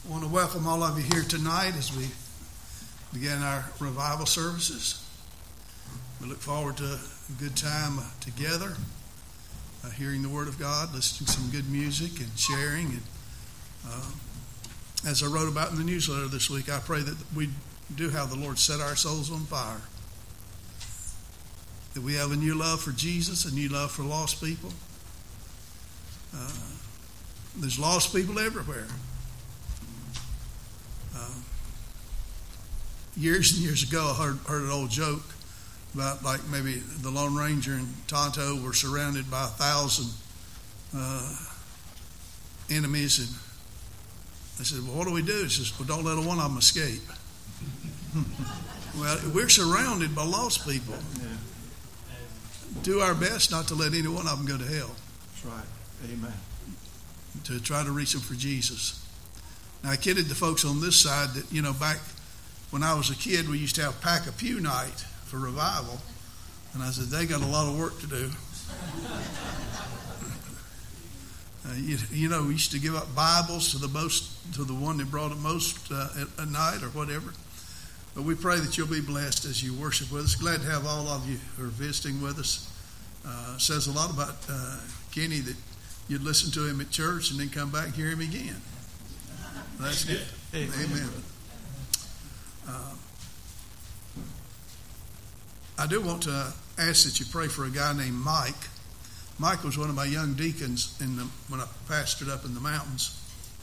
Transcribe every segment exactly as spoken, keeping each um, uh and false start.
I want to welcome all of you here tonight as we begin our revival services. We look forward to a good time together, uh, hearing the Word of God, listening to some good music and sharing. And uh, as I wrote about in the newsletter this week, I pray that we do have the Lord set our souls on fire, that we have a new love for Jesus, a new love for lost people. Uh, there's lost people everywhere. Uh, years and years ago, I heard, heard an old joke about like maybe the Lone Ranger and Tonto were surrounded by a thousand uh, enemies, and they said, "Well, what do we do?" He says, "Well, don't let one of them escape." Well, we're surrounded by lost people. Do our best not to let any one of them go to hell. That's right. Amen. To try to reach them for Jesus. Now, I kidded the folks on this side that, you know, back when I was a kid, we used to have Pack a Pew night for revival. And I said, they got a lot of work to do. uh, you, you know, we used to give up Bibles to the most, to the one that brought it most uh, at, at night or whatever. But we pray that you'll be blessed as you worship with us. Glad to have all of you who are visiting with us. Uh, says a lot about uh, Kenny that you'd listen to him at church and then come back and hear him again. That's good. Amen. Amen. Uh, I do want to ask that you pray for a guy named Mike. Mike was one of my young deacons in the, when I pastored up in the mountains.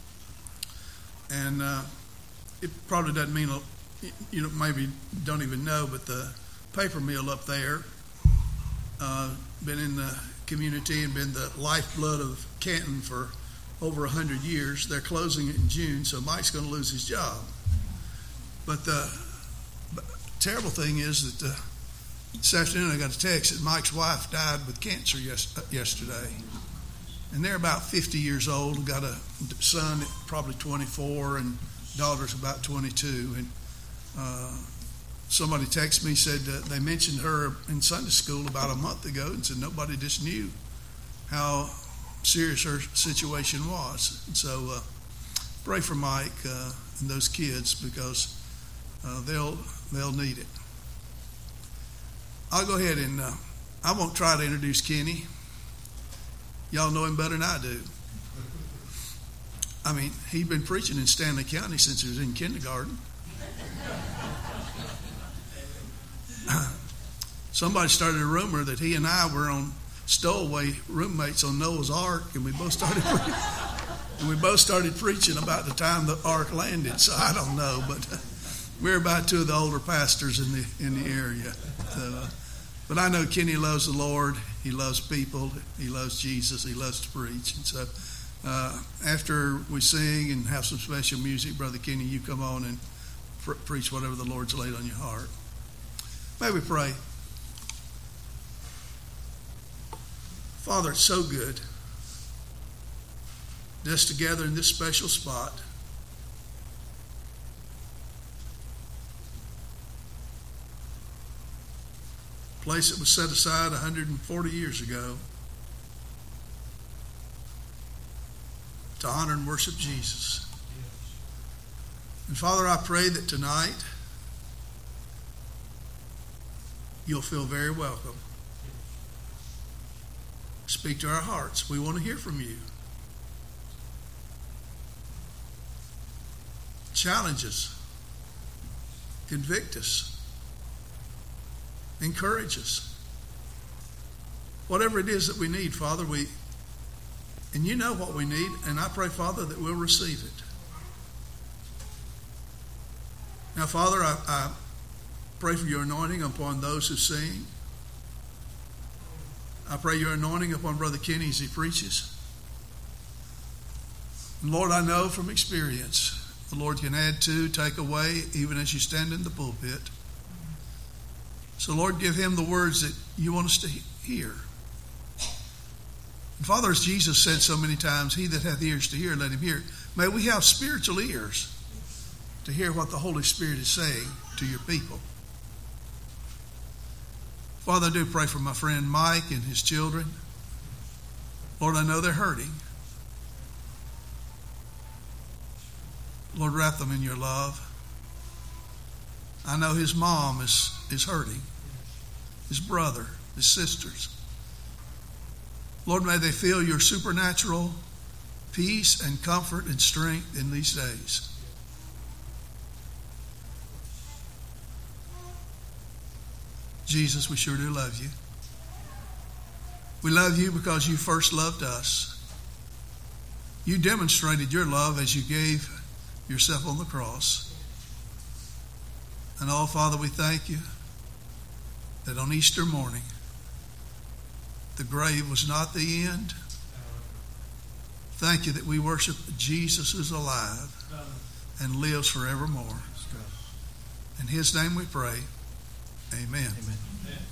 And uh, it probably doesn't mean, a, you know, maybe don't even know, but the paper mill up there, uh, been in the community and been the lifeblood of Canton for over a hundred years. They're closing it in June, so Mike's going to lose his job. But the terrible thing is that uh, this afternoon I got a text that Mike's wife died with cancer yes, uh, yesterday. And they're about fifty years old, got a son probably twenty-four and daughter's about twenty-two. And uh, somebody texted me, said uh, they mentioned her in Sunday school about a month ago and said nobody just knew how serious her situation was. And so uh, pray for Mike uh, and those kids because uh, they'll they'll need it. I'll go ahead and uh, I won't try to introduce Kenny. Y'all know him better than I do. I mean, he'd been preaching in Stanley County since he was in kindergarten. Somebody started a rumor that he and I were on stowaway roommates on Noah's Ark, and we both started pre- and we both started preaching about the time the ark landed. So I don't know, but uh, we're about two of the older pastors in the in the area. So, uh, but I know Kenny loves the Lord. He loves people. He loves Jesus. He loves to preach. And so, uh, after we sing and have some special music, Brother Kenny, you come on and pr- preach whatever the Lord's laid on your heart. May we pray. Father, it's so good just together in this special spot. Place that was set aside one hundred forty years ago to honor and worship Jesus. And Father, I pray that tonight you'll feel very welcome. Speak to our hearts. We want to hear from you. Challenge us. Convict us. Encourage us. Whatever it is that we need, Father, we, and you know what we need, and I pray, Father, that we'll receive it. Now, Father, I, I pray for your anointing upon those who sing. I pray your anointing upon Brother Kenny as he preaches. And Lord, I know from experience, the Lord can add to, take away, even as you stand in the pulpit. So, Lord, give him the words that you want us to hear. And Father, as Jesus said so many times, he that hath ears to hear, let him hear. May we have spiritual ears to hear what the Holy Spirit is saying to your people. Father, I do pray for my friend Mike and his children. Lord, I know they're hurting. Lord, wrap them in your love. I know his mom is, is hurting, his brother, his sisters. Lord, may they feel your supernatural peace and comfort and strength in these days. Jesus, we sure do love you. We love you because you first loved us. You demonstrated your love as you gave yourself on the cross. And oh, Father, we thank you that on Easter morning, the grave was not the end. Thank you that we worship Jesus who's alive and lives forevermore. In his name we pray. Amen. Amen.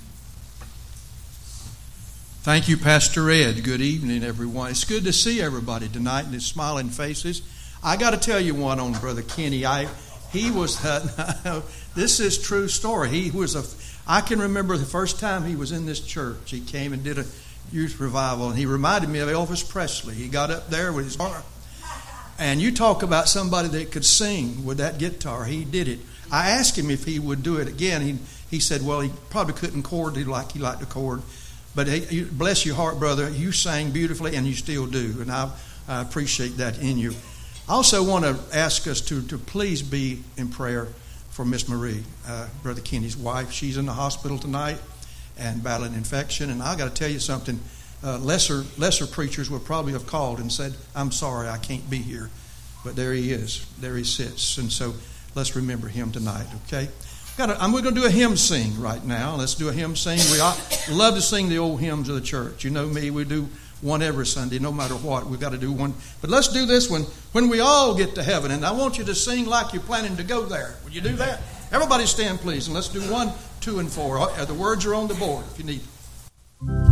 Thank you, Pastor Ed. Good evening, everyone. It's good to see everybody tonight and their smiling faces. I got to tell you one on Brother Kenny. I he was uh, this is true story. He was a. I can remember the first time he was in this church. He came and did a youth revival, and he reminded me of Elvis Presley. He got up there with his guitar, and you talk about somebody that could sing with that guitar. He did it. I asked him if he would do it again. He he said, well, he probably couldn't chord like he liked to chord. But he, bless your heart, brother, you sang beautifully, and you still do. And I, I appreciate that in you. I also want to ask us to, to please be in prayer for Miss Marie, uh, Brother Kenny's wife. She's in the hospital tonight and battling infection. And I got to tell you something. Uh, lesser lesser preachers would probably have called and said, I'm sorry, I can't be here. But there he is. There he sits. And so let's remember him tonight, okay? Got a, I'm, we're going to do a hymn sing right now. Let's do a hymn sing. We ought, love to sing the old hymns of the church. You know me, we do one every Sunday, no matter what. We've got to do one. But let's do this one when we all get to heaven. And I want you to sing like you're planning to go there. Will you do that? Everybody stand, please. And let's do one, two, and four. The words are on the board if you need them.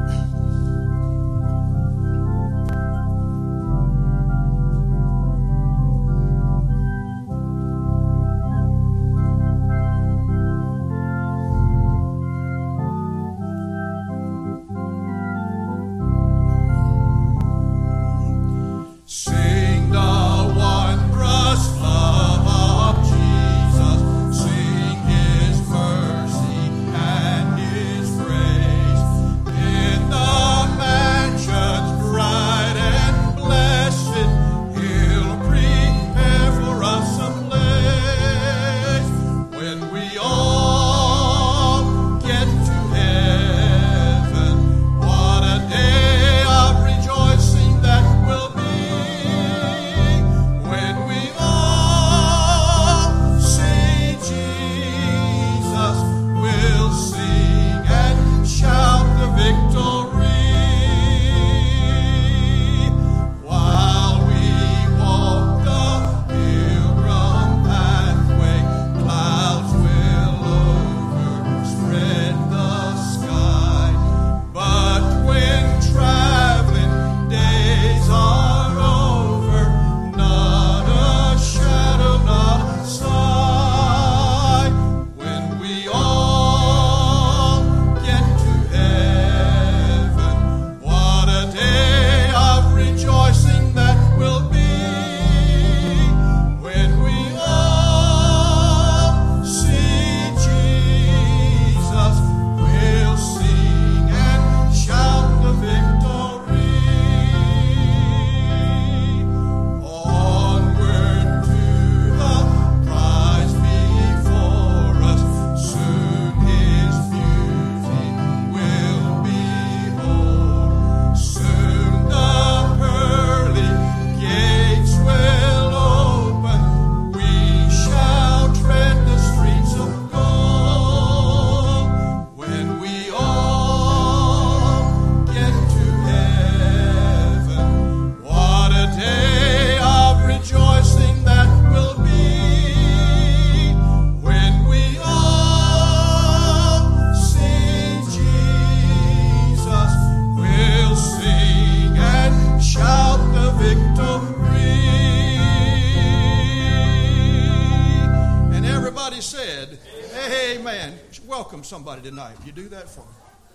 Somebody tonight. Will you do that for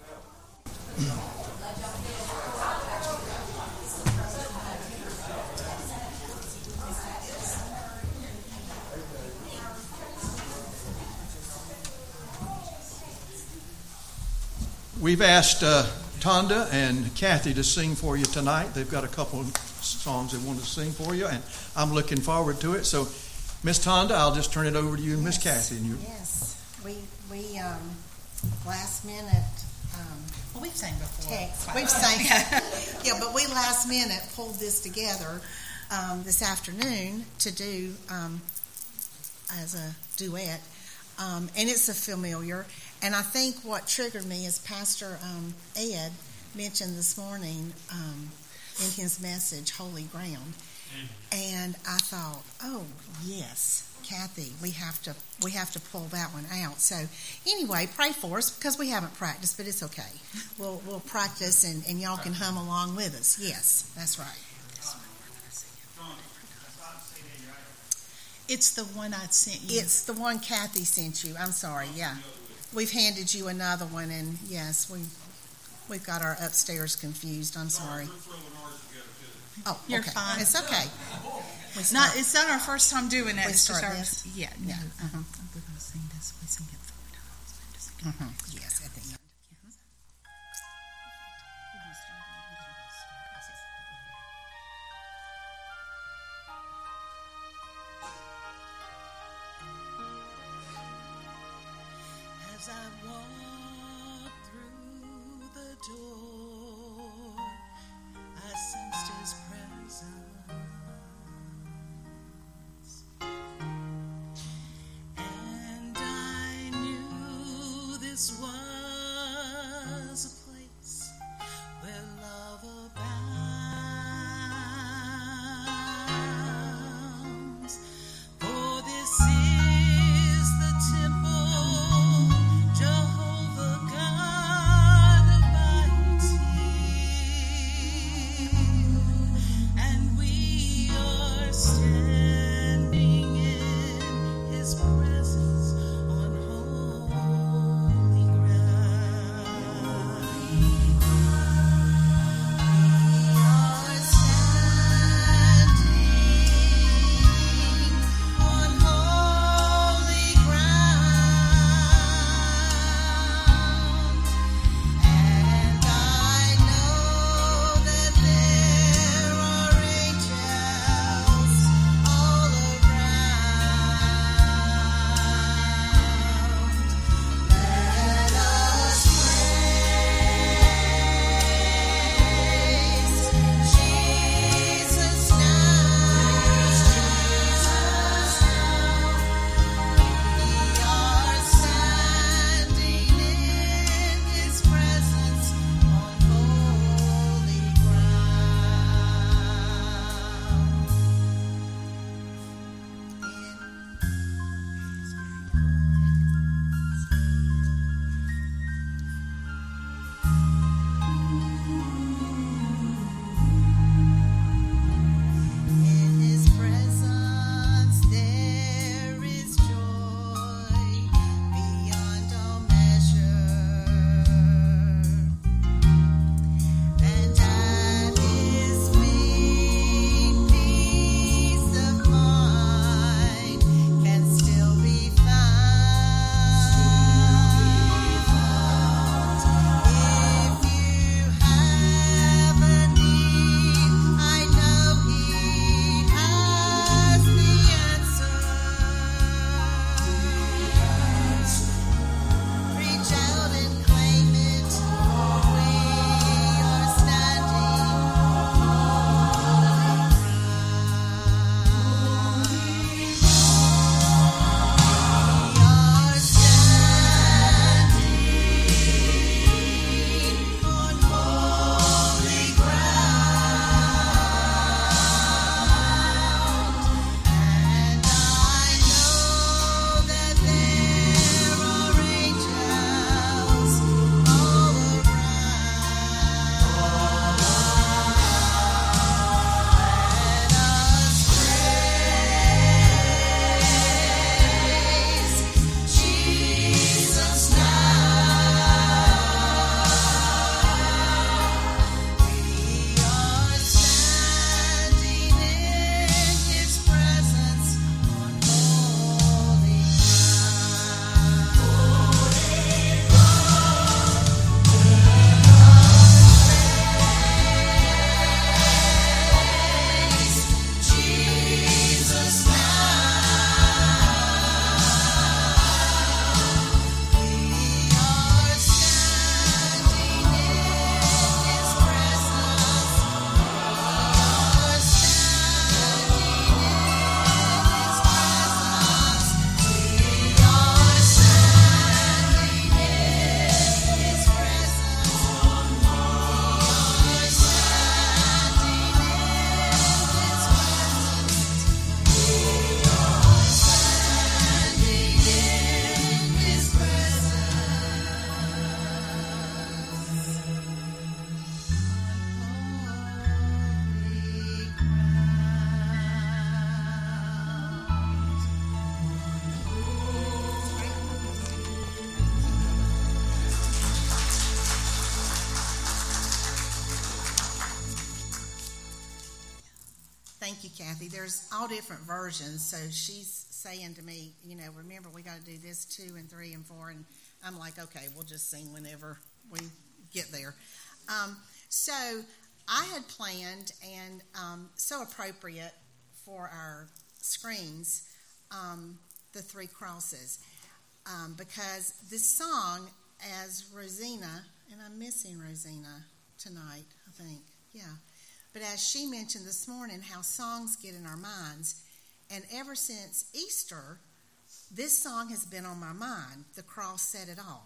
me? we've asked uh, Tonda and Kathy to sing for you tonight. They've got a couple of songs they want to sing for you, and I'm looking forward to it. So, Miss Tonda, I'll just turn it over to you and Miss Yes. Kathy. And you. Yes, we we um, last minute um, Well, we've sang before. text. We've sang, yeah, but we last minute pulled this together um, this afternoon to do um, as a duet, um, and it's a familiar. And I think what triggered me is Pastor um, Ed mentioned this morning um, in his message, "Holy Ground," and I thought, oh yes, Kathy, we have to we have to pull that one out. So anyway, pray for us because we haven't practiced, but it's okay. We'll we'll practice and, and y'all can hum along with us. Yes, that's right. It's the one I sent you. It's the one Kathy sent you. I'm sorry. Yeah, we've handed you another one, and yes, we we've got our upstairs confused. I'm sorry. Oh, You're okay. fine. It's okay. We It's start- not. It's not our first time doing that. We It's just start our. this? Yeah. Yeah. No, uh-huh. We're gonna sing this. We sing it four times. We have to sing it. Mhm. Yes, at the end. As I walk through the door, I sensed His presence, and I knew this was a place where love abounds. For this is the temple, Jehovah God Almighty, and we there's all different versions. So she's saying to me, you know, remember we got to do this two and three and four, and I'm like, okay, we'll just sing whenever we get there. Um, so I had planned, and um, so appropriate for our screens, um, the three crosses, um, because this song, as Rosina, and I'm missing Rosina tonight, I think, yeah. But as she mentioned this morning, how songs get in our minds, and ever since Easter, this song has been on my mind. The cross said it all.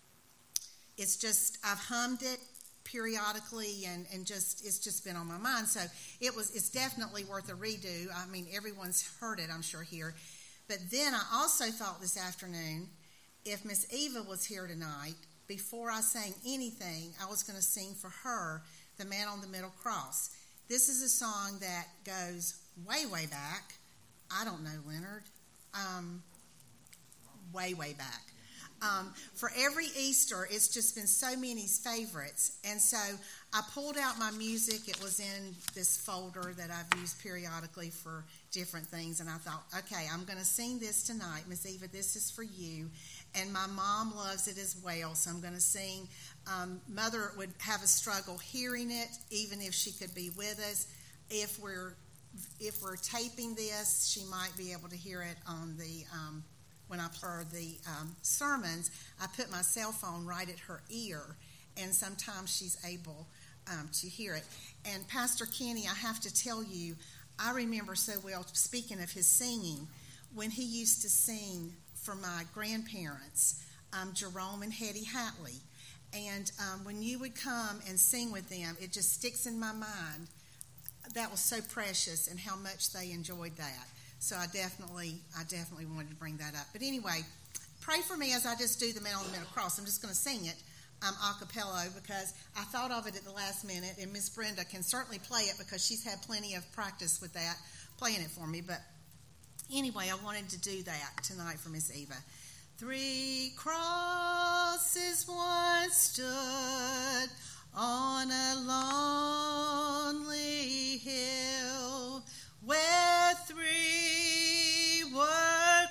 It's just, I've hummed it periodically, and, and just it's just been on my mind. So it was it's definitely worth a redo. I mean, everyone's heard it, I'm sure, here. But then I also thought this afternoon, if Miss Eva was here tonight, before I sang anything, I was going to sing for her The Man on the Middle Cross. This is a song that goes way, way back. I don't know, Leonard. Um, way, way back. Um, for every Easter, it's just been so many's favorites. And so I pulled out my music. It was in this folder that I've used periodically for different things. And I thought, okay, I'm going to sing this tonight. Miss Eva, this is for you. And my mom loves it as well, so I'm going to sing. Um, Mother would have a struggle hearing it, even if she could be with us. If we're if we're taping this, she might be able to hear it on the um, when I play the um, sermons. I put my cell phone right at her ear, and sometimes she's able um, to hear it. And Pastor Kenny, I have to tell you, I remember so well, speaking of his singing, when he used to sing for my grandparents, um, Jerome and Hetty Hatley. And um, when you would come and sing with them, it just sticks in my mind. That was so precious, and how much they enjoyed that. So I definitely, I definitely wanted to bring that up. But anyway, pray for me as I just do the Man on the Middle Cross. I'm just going to sing it um, a cappella, because I thought of it at the last minute, and Miss Brenda can certainly play it because she's had plenty of practice with that, playing it for me. But anyway, I wanted to do that tonight for Miss Eva. Three crosses once stood on a lonely hill, where three were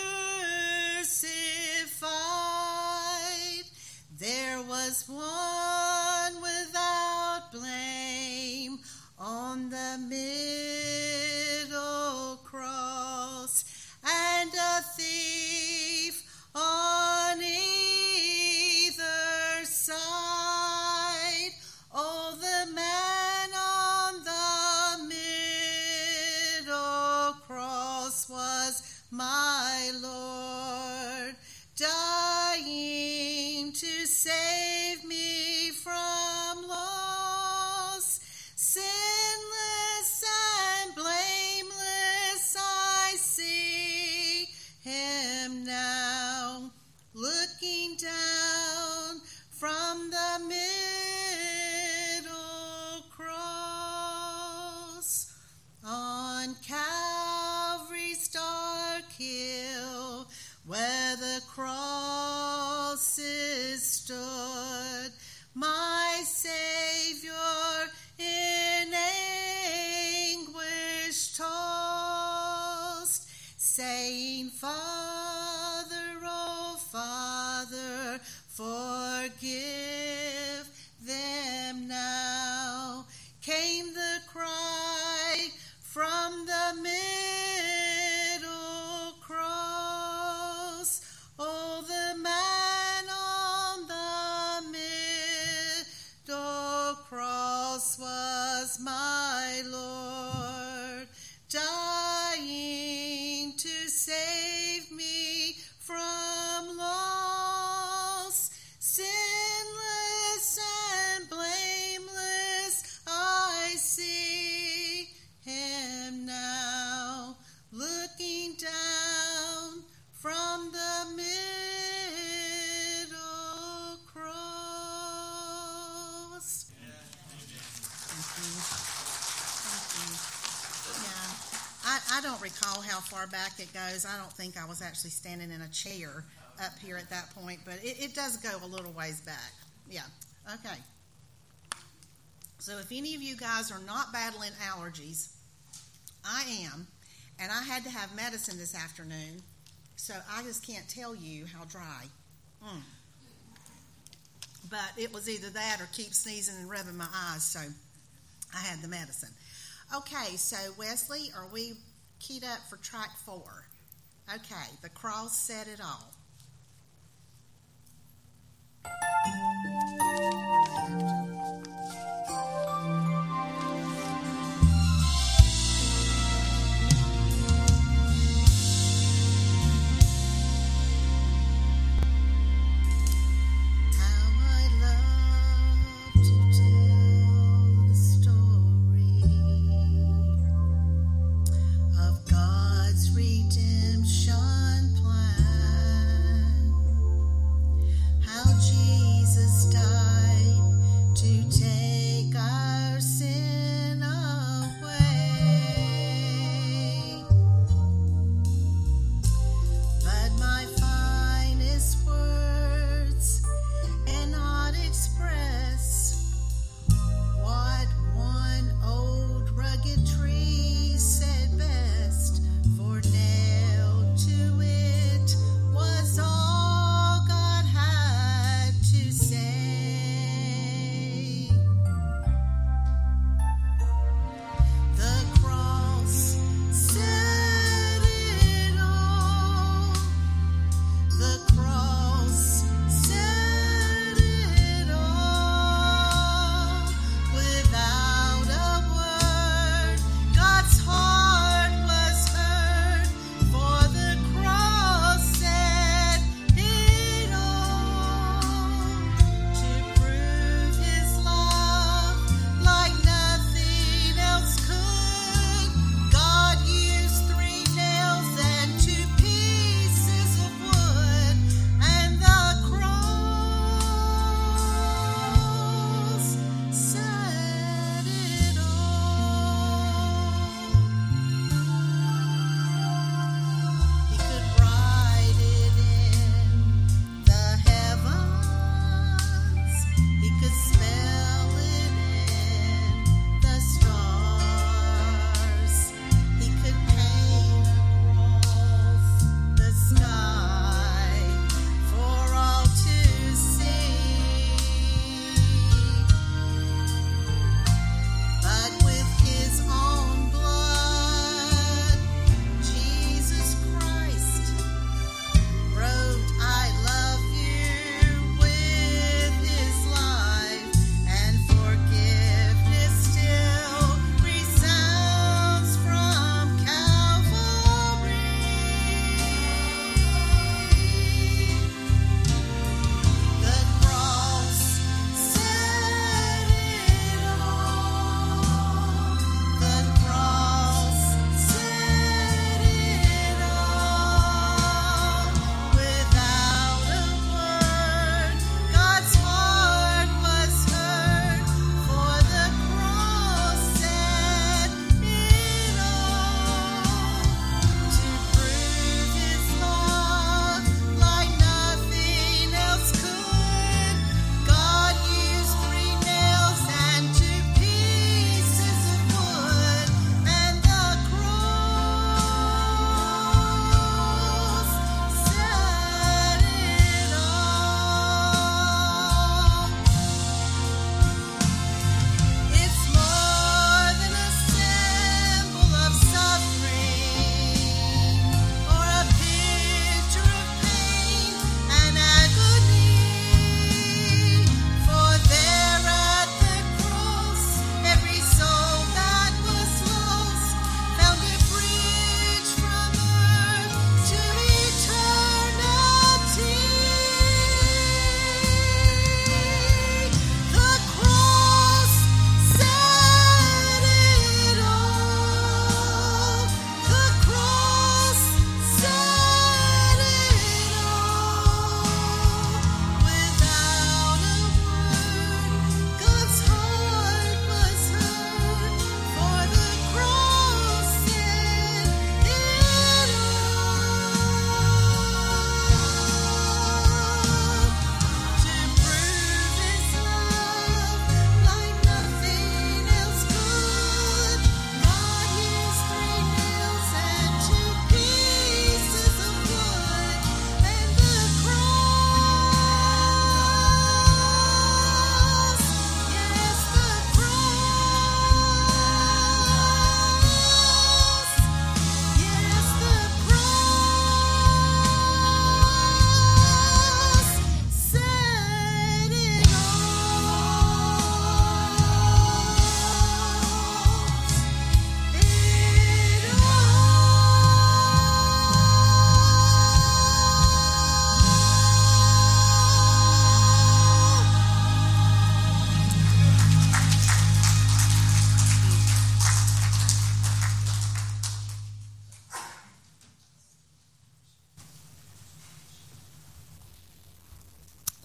crucified. There was one without blame on the middle cross, and a thief on either side. Oh, the man on the middle cross was my Lord, dying to save me from loss. Sinless and blameless, I see him now, looking down from the middle cross. On Calvary's dark hill, where the crosses stood, my Savior in anguish tossed, saying, Father, oh Father, forgive them now. Came the cry from the middle cross. Oh, the man on the middle cross was my Lord, dying to save me from loss. Sinless and blameless, I see him now, looking down from the middle cross. Yeah. Thank you. Thank you. Yeah. I, I don't recall how far back it goes. I don't think I was actually standing in a chair up here at that point, but it, it does go a little ways back. Yeah. Okay. So if any of you guys are not battling allergies, I am, and I had to have medicine this afternoon, so I just can't tell you how dry. Mm. But it was either that or keep sneezing and rubbing my eyes, so I had the medicine. Okay, so Wesley, are we keyed up for track four? Okay, the cross said it all. Jesus died.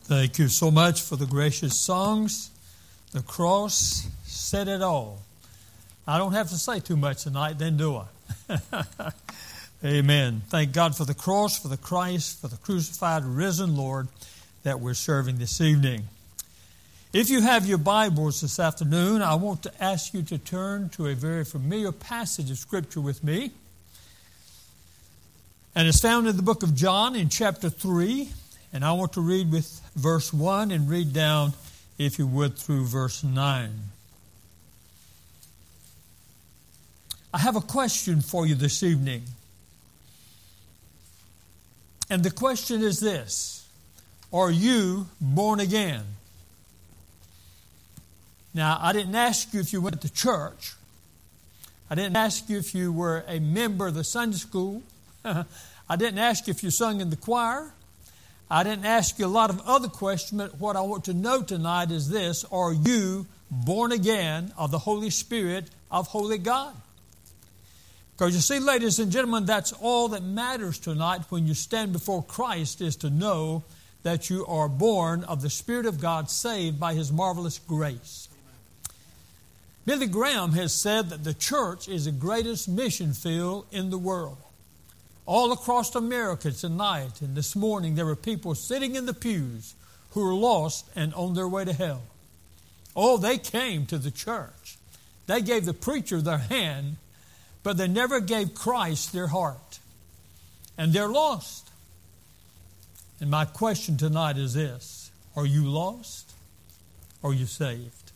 Thank you so much for the gracious songs. The cross said it all. I don't have to say too much tonight, then do I? Amen. Thank God for the cross, for the Christ, for the crucified, risen Lord that we're serving this evening. If you have your Bibles this afternoon, I want to ask you to turn to a very familiar passage of Scripture with me. And it's found in the book of John in chapter three. And I want to read with verse one and read down, if you would, through verse nine. I have a question for you this evening. And the question is this: are you born again? Now, I didn't ask you if you went to church. I didn't ask you if you were a member of the Sunday school. I didn't ask you if you sung in the choir. I didn't ask you a lot of other questions, but what I want to know tonight is this: are you born again of the Holy Spirit of Holy God? Because you see, ladies and gentlemen, that's all that matters tonight when you stand before Christ, is to know that you are born of the Spirit of God, saved by His marvelous grace. Billy Graham has said that the church is the greatest mission field in the world. All across America tonight and this morning, there were people sitting in the pews who were lost and on their way to hell. Oh, they came to the church. They gave the preacher their hand, but they never gave Christ their heart. And they're lost. And my question tonight is this: are you lost? Or are you saved?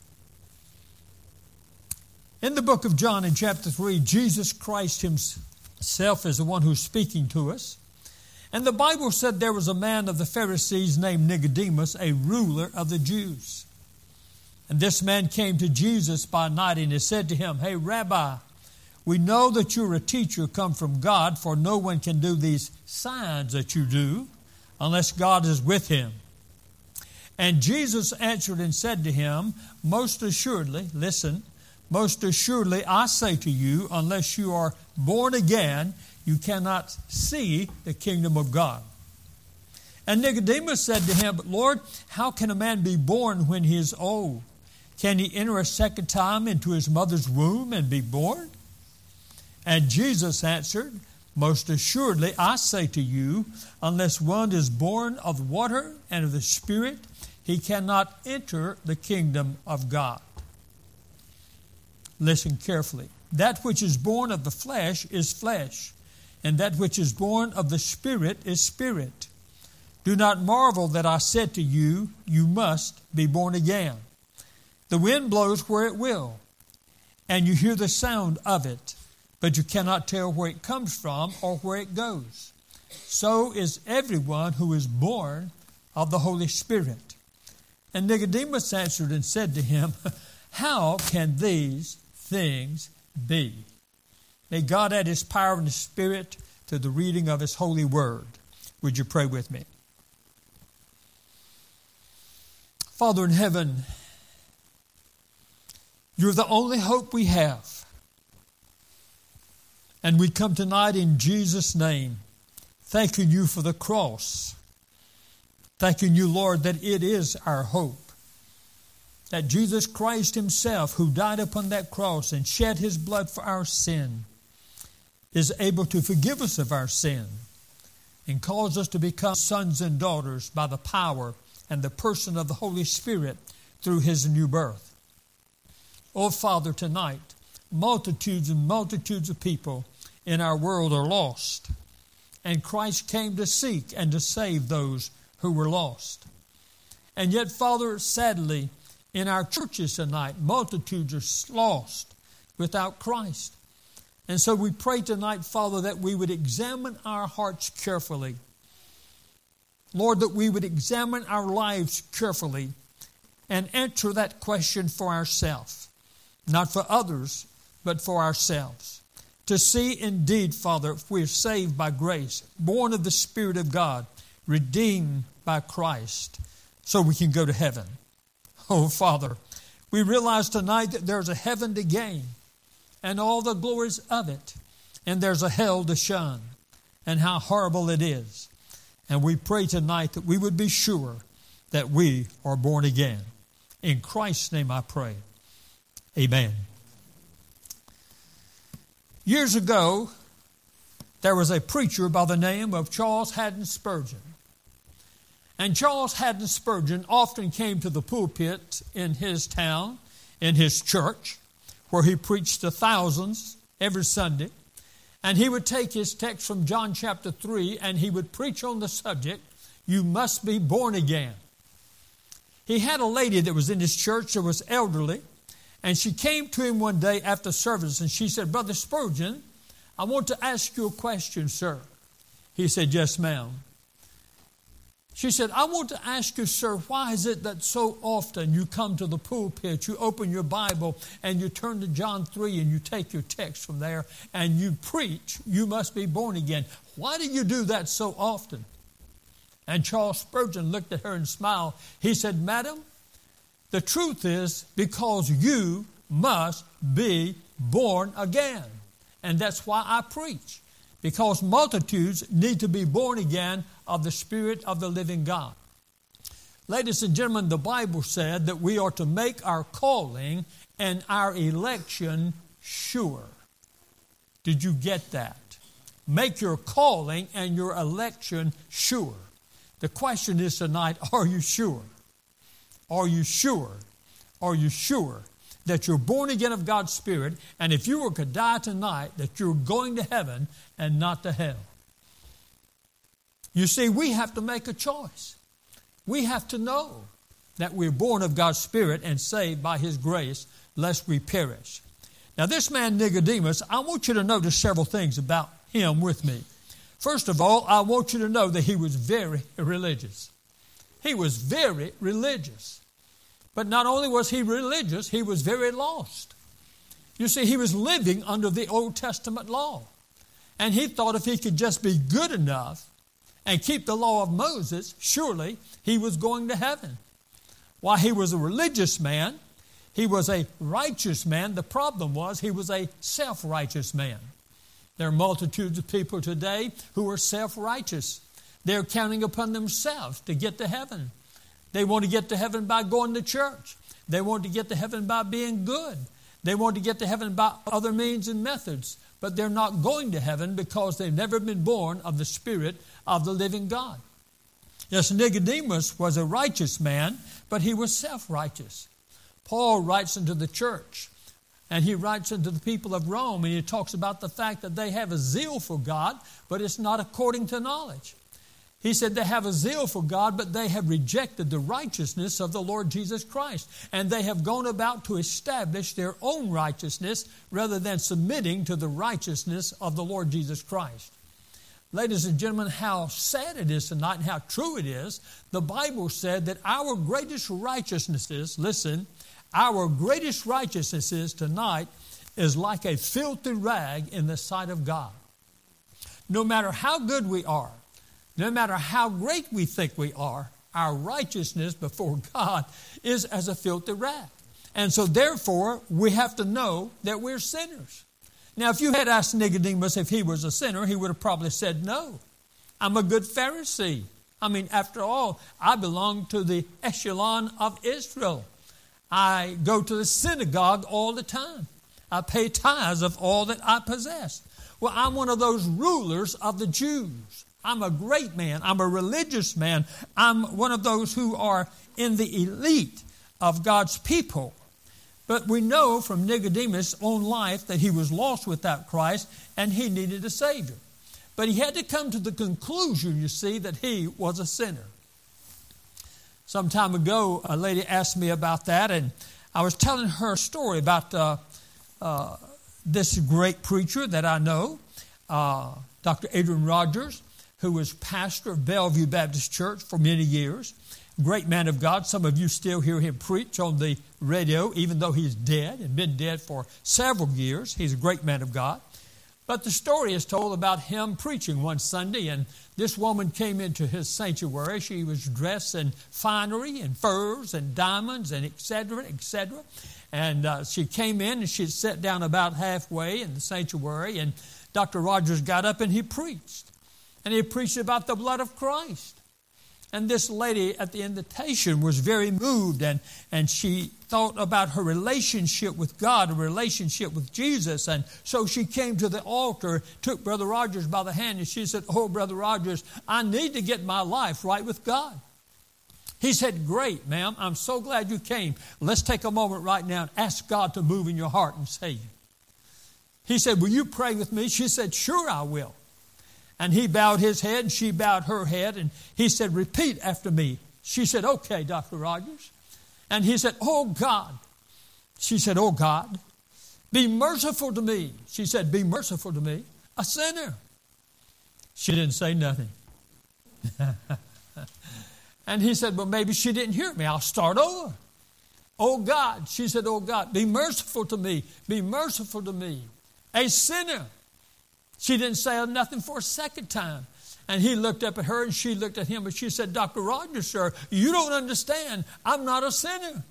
In the book of John in chapter three, Jesus Christ Himself Self is the one who's speaking to us. And the Bible said there was a man of the Pharisees named Nicodemus, a ruler of the Jews. And this man came to Jesus by night, and he said to him, "Hey, Rabbi, we know that you're a teacher come from God, for no one can do these signs that you do unless God is with him." And Jesus answered and said to him, "Most assuredly," listen, "most assuredly I say to you, unless you are born again, you cannot see the kingdom of God." And Nicodemus said to him, "But Lord, how can a man be born when he is old? Can he enter a second time into his mother's womb and be born?" And Jesus answered, "Most assuredly I say to you, unless one is born of water and of the Spirit, he cannot enter the kingdom of God." Listen carefully. That which is born of the flesh is flesh, and that which is born of the Spirit is spirit. Do not marvel that I said to you, you must be born again. The wind blows where it will, and you hear the sound of it, but you cannot tell where it comes from or where it goes. So is everyone who is born of the Holy Spirit. And Nicodemus answered and said to him, "How can these things be?" May God add His power and His Spirit to the reading of His holy word. Would you pray with me? Father in heaven, You're the only hope we have. And we come tonight in Jesus' name, thanking You for the cross. Thanking You, Lord, that it is our hope. That Jesus Christ Himself, who died upon that cross and shed His blood for our sin, is able to forgive us of our sin and cause us to become sons and daughters by the power and the person of the Holy Spirit through His new birth. Oh, Father, tonight, multitudes and multitudes of people in our world are lost, and Christ came to seek and to save those who were lost. And yet, Father, sadly, in our churches tonight, multitudes are lost without Christ. And so we pray tonight, Father, that we would examine our hearts carefully. Lord, that we would examine our lives carefully and answer that question for ourselves. Not for others, but for ourselves. To see indeed, Father, if we are saved by grace, born of the Spirit of God, redeemed by Christ, so we can go to heaven. Oh, Father, we realize tonight that there's a heaven to gain and all the glories of it, and there's a hell to shun, and how horrible it is. And we pray tonight that we would be sure that we are born again. In Christ's name I pray. Amen. Years ago, there was a preacher by the name of Charles Haddon Spurgeon. And Charles Haddon Spurgeon often came to the pulpit in his town, in his church, where he preached to thousands every Sunday. And he would take his text from John chapter three and he would preach on the subject, you must be born again. He had a lady that was in his church that was elderly, and she came to him one day after service and she said, Brother Spurgeon, I want to ask you a question, sir. He said, yes, ma'am. She said, I want to ask you, sir, why is it that so often you come to the pulpit, you open your Bible, and you turn to John three, and you take your text from there, and you preach, you must be born again. Why do you do that so often? And Charles Spurgeon looked at her and smiled. He said, Madam, the truth is because you must be born again. And that's why I preach. Because multitudes need to be born again of the Spirit of the living God. Ladies and gentlemen, the Bible said that we are to make our calling and our election sure. Did you get that? Make your calling and your election sure. The question is tonight, are you sure? Are you sure? Are you sure that you're born again of God's Spirit, and if you were to die tonight, that you're going to heaven and not to hell? You see, we have to make a choice. We have to know that we're born of God's Spirit and saved by His grace, lest we perish. Now, this man Nicodemus, I want you to notice several things about him with me. First of all, I want you to know that he was very religious. He was very religious. But not only was he religious, he was very lost. You see, he was living under the Old Testament law. And he thought if he could just be good enough and keep the law of Moses, surely he was going to heaven. While he was a religious man, he was a righteous man. The problem was he was a self-righteous man. There are multitudes of people today who are self-righteous. They're counting upon themselves to get to heaven. They want to get to heaven by going to church. They want to get to heaven by being good. They want to get to heaven by other means and methods. But they're not going to heaven because they've never been born of the Spirit of the living God. Yes, Nicodemus was a righteous man, but he was self-righteous. Paul writes into the church, and he writes into the people of Rome, and he talks about the fact that they have a zeal for God, but it's not according to knowledge. He said they have a zeal for God, but they have rejected the righteousness of the Lord Jesus Christ. And they have gone about to establish their own righteousness rather than submitting to the righteousness of the Lord Jesus Christ. Ladies and gentlemen, how sad it is tonight and how true it is. The Bible said that our greatest righteousnesses, listen, our greatest righteousnesses tonight is like a filthy rag in the sight of God. No matter how good we are, no matter how great we think we are, our righteousness before God is as a filthy rag. And so therefore, we have to know that we're sinners. Now, if you had asked Nicodemus if he was a sinner, he would have probably said, no, I'm a good Pharisee. I mean, after all, I belong to the echelon of Israel. I go to the synagogue all the time. I pay tithes of all that I possess. Well, I'm one of those rulers of the Jews. I'm a great man. I'm a religious man. I'm one of those who are in the elite of God's people. But we know from Nicodemus' own life that he was lost without Christ and he needed a Savior. But he had to come to the conclusion, you see, that he was a sinner. Some time ago, a lady asked me about that, and I was telling her a story about uh, uh, this great preacher that I know, uh, Doctor Adrian Rogers, who was pastor of Bellevue Baptist Church for many years. Great man of God. Some of you still hear him preach on the radio, even though he's dead and been dead for several years. He's a great man of God. But the story is told about him preaching one Sunday, and this woman came into his sanctuary. She was dressed in finery and furs and diamonds and et cetera, et cetera. And uh, she came in and she sat down about halfway in the sanctuary, and Doctor Rogers got up and he preached. And he preached about the blood of Christ. And this lady at the invitation was very moved, and, and she thought about her relationship with God, a relationship with Jesus. And so she came to the altar, took Brother Rogers by the hand, and she said, "Oh, Brother Rogers, I need to get my life right with God." He said, "Great, ma'am. I'm so glad you came. Let's take a moment right now and ask God to move in your heart and save you." He said, "Will you pray with me?" She said, "Sure, I will." And he bowed his head, and she bowed her head, and he said, "Repeat after me." She said, "Okay, Doctor Rogers." And he said, "Oh, God." She said, "Oh, God, be merciful to me." She said, "Be merciful to me, a sinner." She didn't say nothing. And he said, "Well, maybe she didn't hear me. I'll start over." "Oh, God." She said, "Oh, God, be merciful to me. Be merciful to me, a sinner." She didn't say nothing for a second time. And he looked up at her and she looked at him, and she said, "Doctor Rogers, sir, you don't understand. I'm not a sinner."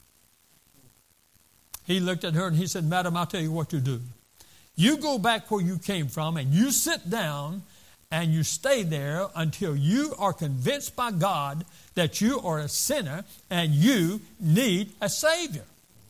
He looked at her and he said, "Madam, I'll tell you what to do. You go back where you came from and you sit down and you stay there until you are convinced by God that you are a sinner and you need a Savior."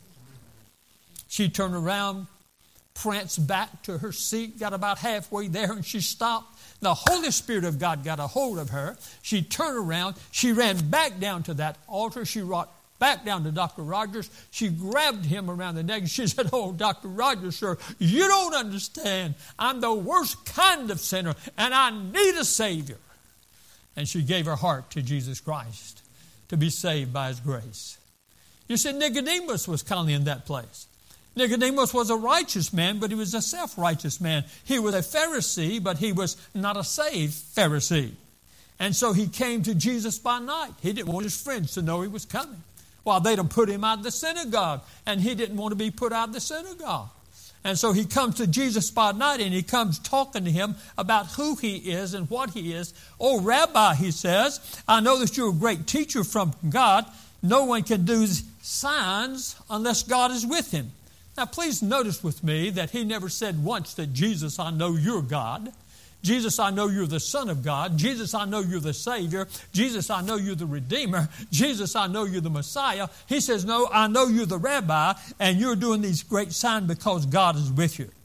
She turned around, pranced back to her seat, got about halfway there, and she stopped. The Holy Spirit of God got a hold of her. She turned around. She ran back down to that altar. She walked back down to Doctor Rogers. She grabbed him around the neck and she said, "Oh, Doctor Rogers, sir, you don't understand. I'm the worst kind of sinner and I need a Savior." And she gave her heart to Jesus Christ to be saved by His grace. You see, Nicodemus was kind of in that place. Nicodemus was a righteous man, but he was a self-righteous man. He was a Pharisee, but he was not a saved Pharisee. And so he came to Jesus by night. He didn't want his friends to know he was coming. Well, they'd have put him out of the synagogue, and he didn't want to be put out of the synagogue. And so he comes to Jesus by night, and he comes talking to him about who he is and what he is. "Oh, Rabbi," he says, "I know that you're a great teacher from God. No one can do signs unless God is with him." Now, please notice with me that he never said once that, "Jesus, I know you're God. Jesus, I know you're the Son of God. Jesus, I know you're the Savior. Jesus, I know you're the Redeemer. Jesus, I know you're the Messiah." He says, "No, I know you're the Rabbi, and you're doing these great signs because God is with you."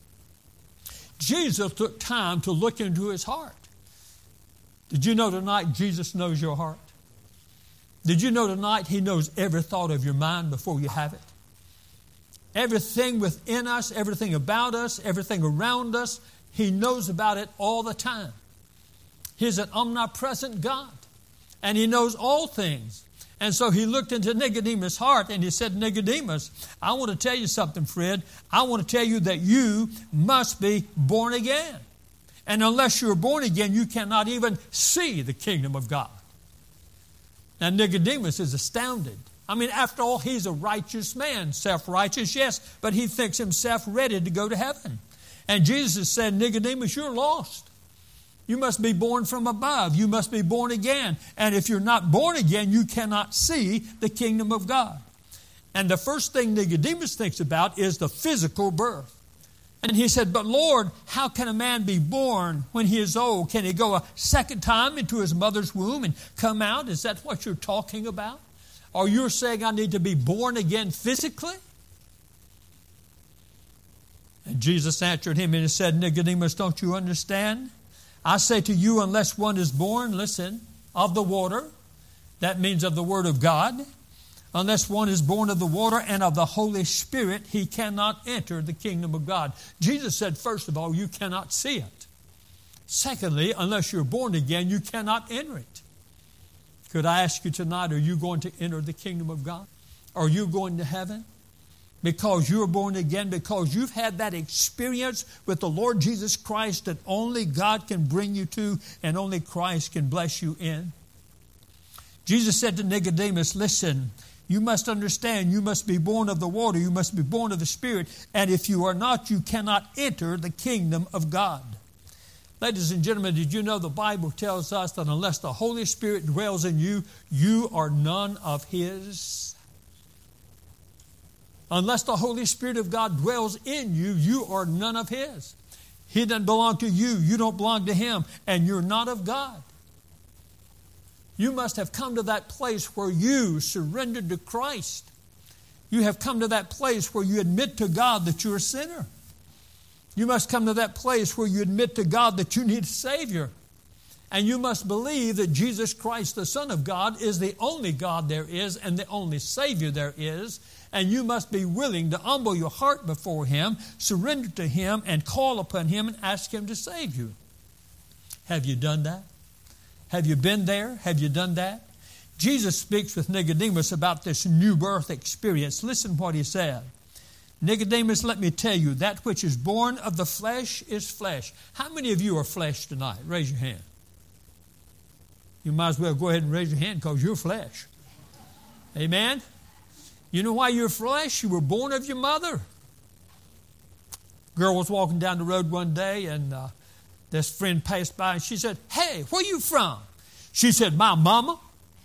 Jesus took time to look into his heart. Did you know tonight Jesus knows your heart? Did you know tonight He knows every thought of your mind before you have it? Everything within us, everything about us, everything around us, He knows about it all the time. He's an omnipresent God, and He knows all things. And so He looked into Nicodemus' heart and He said, "Nicodemus, I want to tell you something, Fred. I want to tell you that you must be born again. And unless you're born again, you cannot even see the kingdom of God." Now Nicodemus is astounded. I mean, after all, he's a righteous man, self-righteous, yes, but he thinks himself ready to go to heaven. And Jesus said, "Nicodemus, you're lost. You must be born from above. You must be born again. And if you're not born again, you cannot see the kingdom of God." And the first thing Nicodemus thinks about is the physical birth. And he said, "But Lord, how can a man be born when he is old? Can he go a second time into his mother's womb and come out? Is that what you're talking about? Or you're saying I need to be born again physically?" And Jesus answered him and He said, "Nicodemus, don't you understand? I say to you, unless one is born," listen, "of the water," that means of the Word of God, "unless one is born of the water and of the Holy Spirit, he cannot enter the kingdom of God." Jesus said, first of all, you cannot see it. Secondly, unless you're born again, you cannot enter it. Could I ask you tonight, are you going to enter the kingdom of God? Are you going to heaven? Because you're born again, because you've had that experience with the Lord Jesus Christ that only God can bring you to and only Christ can bless you in. Jesus said to Nicodemus, "Listen, you must understand, you must be born of the water, you must be born of the Spirit, and if you are not, you cannot enter the kingdom of God." Ladies and gentlemen, did you know the Bible tells us that unless the Holy Spirit dwells in you, you are none of His? Unless the Holy Spirit of God dwells in you, you are none of His. He doesn't belong to you. You don't belong to Him. And you're not of God. You must have come to that place where you surrendered to Christ. You have come to that place where you admit to God that you're a sinner. You must come to that place where you admit to God that you need a Savior. And you must believe that Jesus Christ, the Son of God, is the only God there is and the only Savior there is. And you must be willing to humble your heart before Him, surrender to Him, and call upon Him and ask Him to save you. Have you done that? Have you been there? Have you done that? Jesus speaks with Nicodemus about this new birth experience. Listen what He said. Nicodemus, let me tell you, that which is born of the flesh is flesh. How many of you are flesh tonight? Raise your hand. You might as well go ahead and raise your hand because you're flesh. Amen? You know why you're flesh? You were born of your mother. Girl was walking down the road one day, and uh, this friend passed by, and she said, "Hey, where you from?" She said, "My mama."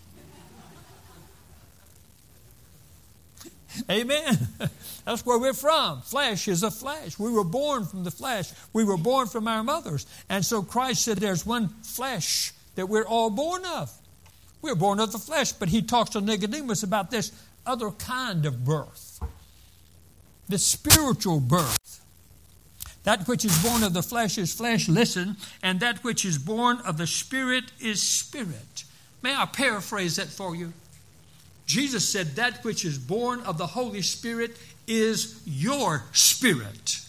Amen. That's where we're from. Flesh is a flesh. We were born from the flesh. We were born from our mothers. And so Christ said there's one flesh that we're all born of. We're born of the flesh. But He talks to Nicodemus about this other kind of birth. The spiritual birth. That which is born of the flesh is flesh, listen, and that which is born of the Spirit is spirit. May I paraphrase that for you? Jesus said that which is born of the Holy Spirit is your spirit.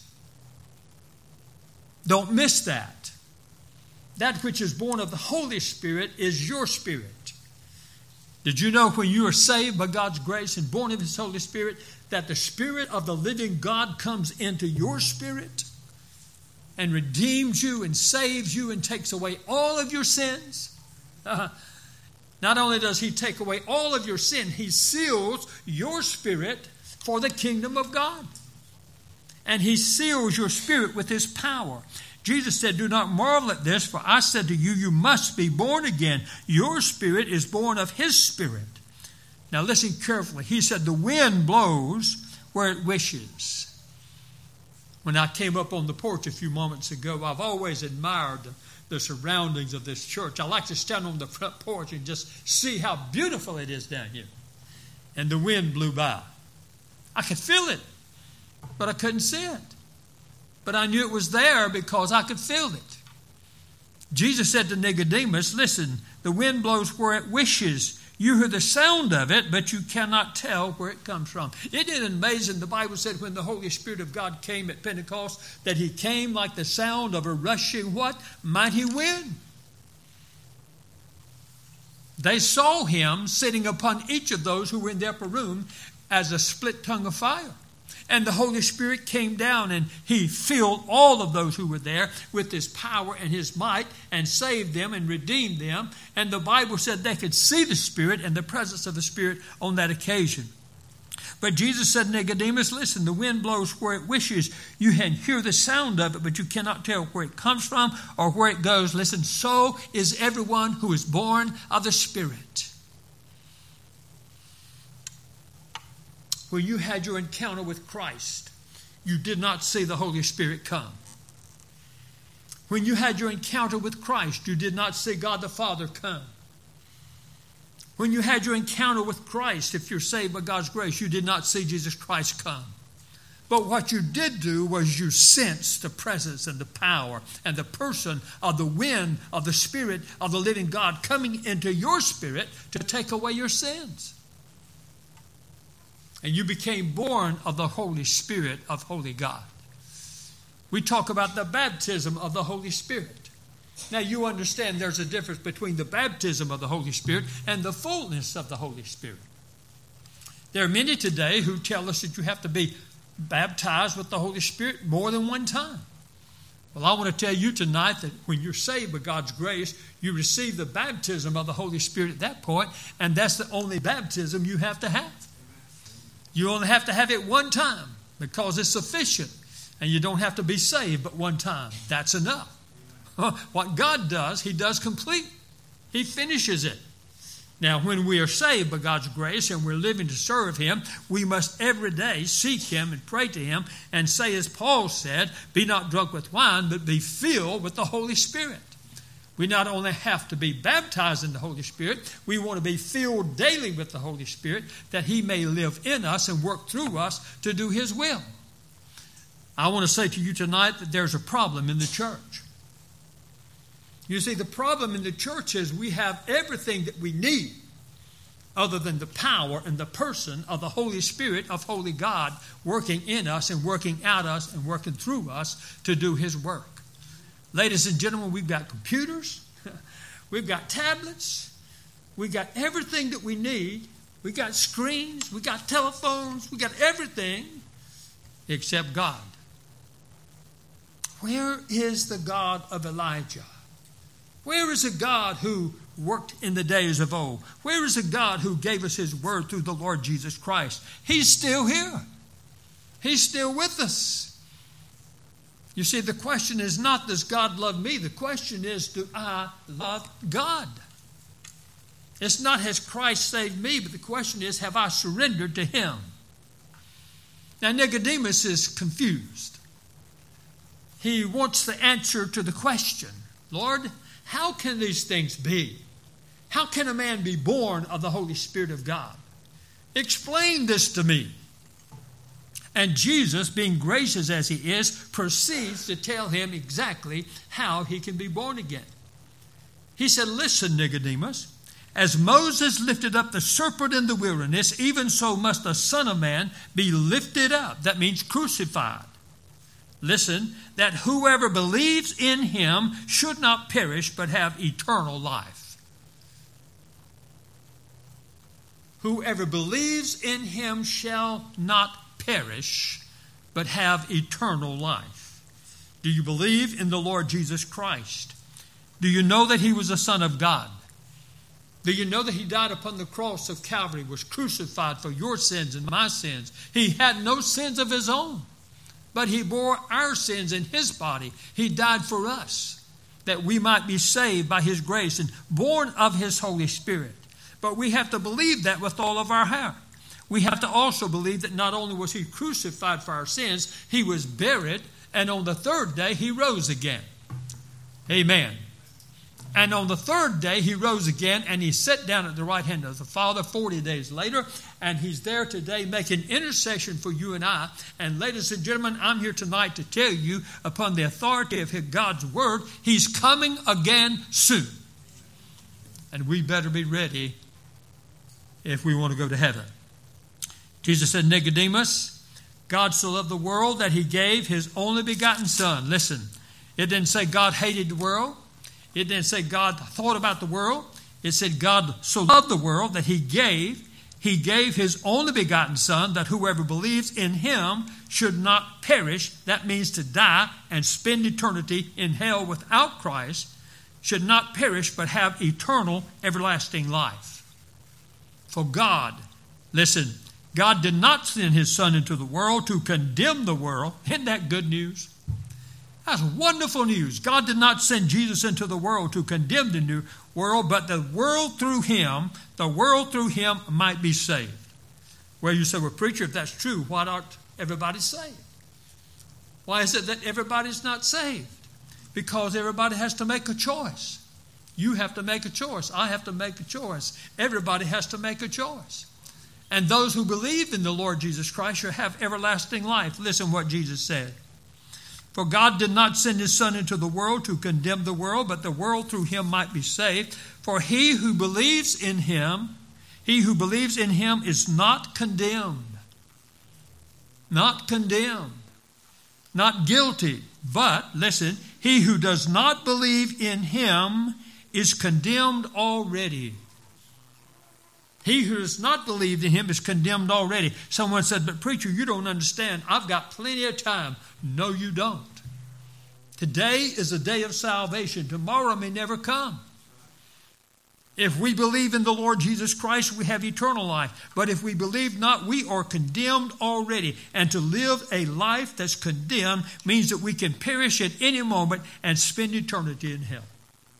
Don't miss that. That which is born of the Holy Spirit is your spirit. Did you know when you are saved by God's grace and born of His Holy Spirit, that the Spirit of the living God comes into your spirit and redeems you and saves you and takes away all of your sins? Uh, not only does He take away all of your sin, He seals your spirit for the kingdom of God. And He seals your spirit with His power. Jesus said, "Do not marvel at this, for I said to you, you must be born again. Your spirit is born of His Spirit." Now listen carefully. He said, "The wind blows where it wishes." When I came up on the porch a few moments ago, I've always admired the, the surroundings of this church. I like to stand on the front porch and just see how beautiful it is down here. And the wind blew by. I could feel it, but I couldn't see it. But I knew it was there because I could feel it. Jesus said to Nicodemus, "Listen, the wind blows where it wishes. You hear the sound of it, but you cannot tell where it comes from." Isn't it amazing? The Bible said when the Holy Spirit of God came at Pentecost, that He came like the sound of a rushing what? Mighty wind. They saw Him sitting upon each of those who were in the upper room as a split tongue of fire. And the Holy Spirit came down and He filled all of those who were there with His power and His might and saved them and redeemed them. And the Bible said they could see the Spirit and the presence of the Spirit on that occasion. But Jesus said, "Nicodemus, listen, the wind blows where it wishes. You can hear the sound of it, but you cannot tell where it comes from or where it goes. Listen, so is everyone who is born of the Spirit." When you had your encounter with Christ, you did not see the Holy Spirit come. When you had your encounter with Christ, you did not see God the Father come. When you had your encounter with Christ, if you're saved by God's grace, you did not see Jesus Christ come. But what you did do was you sensed the presence and the power and the person of the wind of the Spirit of the living God coming into your spirit to take away your sins. And you became born of the Holy Spirit of Holy God. We talk about the baptism of the Holy Spirit. Now you understand there's a difference between the baptism of the Holy Spirit and the fullness of the Holy Spirit. There are many today who tell us that you have to be baptized with the Holy Spirit more than one time. Well, I want to tell you tonight that when you're saved by God's grace, you receive the baptism of the Holy Spirit at that point, and that's the only baptism you have to have. You only have to have it one time because it's sufficient. And you don't have to be saved but one time. That's enough. What God does, He does complete. He finishes it. Now, when we are saved by God's grace and we're living to serve Him, we must every day seek Him and pray to Him and say, as Paul said, "Be not drunk with wine, but be filled with the Holy Spirit." We not only have to be baptized in the Holy Spirit, we want to be filled daily with the Holy Spirit that He may live in us and work through us to do His will. I want to say to you tonight that there's a problem in the church. You see, the problem in the church is we have everything that we need other than the power and the person of the Holy Spirit of Holy God working in us and working out us and working through us to do His work. Ladies and gentlemen, we've got computers, we've got tablets, we've got everything that we need. We've got screens, we've got telephones, we've got everything except God. Where is the God of Elijah? Where is the God who worked in the days of old? Where is the God who gave us His word through the Lord Jesus Christ? He's still here. He's still with us. You see, the question is not, does God love me? The question is, do I love God? It's not, has Christ saved me? But the question is, have I surrendered to Him? Now, Nicodemus is confused. He wants the answer to the question, Lord, how can these things be? How can a man be born of the Holy Spirit of God? Explain this to me. And Jesus, being gracious as He is, proceeds to tell him exactly how he can be born again. He said, listen, Nicodemus, as Moses lifted up the serpent in the wilderness, even so must the Son of Man be lifted up. That means crucified. Listen, that whoever believes in Him should not perish but have eternal life. Whoever believes in Him shall not perish, but have eternal life. Do you believe in the Lord Jesus Christ? Do you know that He was the Son of God? Do you know that He died upon the cross of Calvary, was crucified for your sins and my sins? He had no sins of His own, but He bore our sins in His body. He died for us, that we might be saved by His grace and born of His Holy Spirit. But we have to believe that with all of our heart. We have to also believe that not only was He crucified for our sins, He was buried, and on the third day He rose again. Amen. And on the third day He rose again, and He sat down at the right hand of the Father forty days later, and He's there today making intercession for you and I. And ladies and gentlemen, I'm here tonight to tell you, upon the authority of God's Word, He's coming again soon. And we better be ready if we want to go to heaven. Jesus said, Nicodemus, God so loved the world that He gave His only begotten Son. Listen, it didn't say God hated the world. It didn't say God thought about the world. It said God so loved the world that He gave. He gave His only begotten Son, that whoever believes in Him should not perish. That means to die and spend eternity in hell without Christ. Should not perish, but have eternal, everlasting life. For God, listen, God did not send His Son into the world to condemn the world. Isn't that good news? That's wonderful news. God did not send Jesus into the world to condemn the new world, but the world through Him, the world through Him might be saved. Well, you say, well, preacher, if that's true, why aren't everybody saved? Why is it that everybody's not saved? Because everybody has to make a choice. You have to make a choice. I have to make a choice. Everybody has to make a choice. And those who believe in the Lord Jesus Christ shall have everlasting life. Listen what Jesus said. For God did not send His Son into the world to condemn the world, but the world through Him might be saved. For he who believes in Him, he who believes in Him is not condemned. Not condemned. Not guilty. But, listen, he who does not believe in Him is condemned already. He who has not believed in Him is condemned already. Someone said, but preacher, you don't understand. I've got plenty of time. No, you don't. Today is a day of salvation. Tomorrow may never come. If we believe in the Lord Jesus Christ, we have eternal life. But if we believe not, we are condemned already. And to live a life that's condemned means that we can perish at any moment and spend eternity in hell.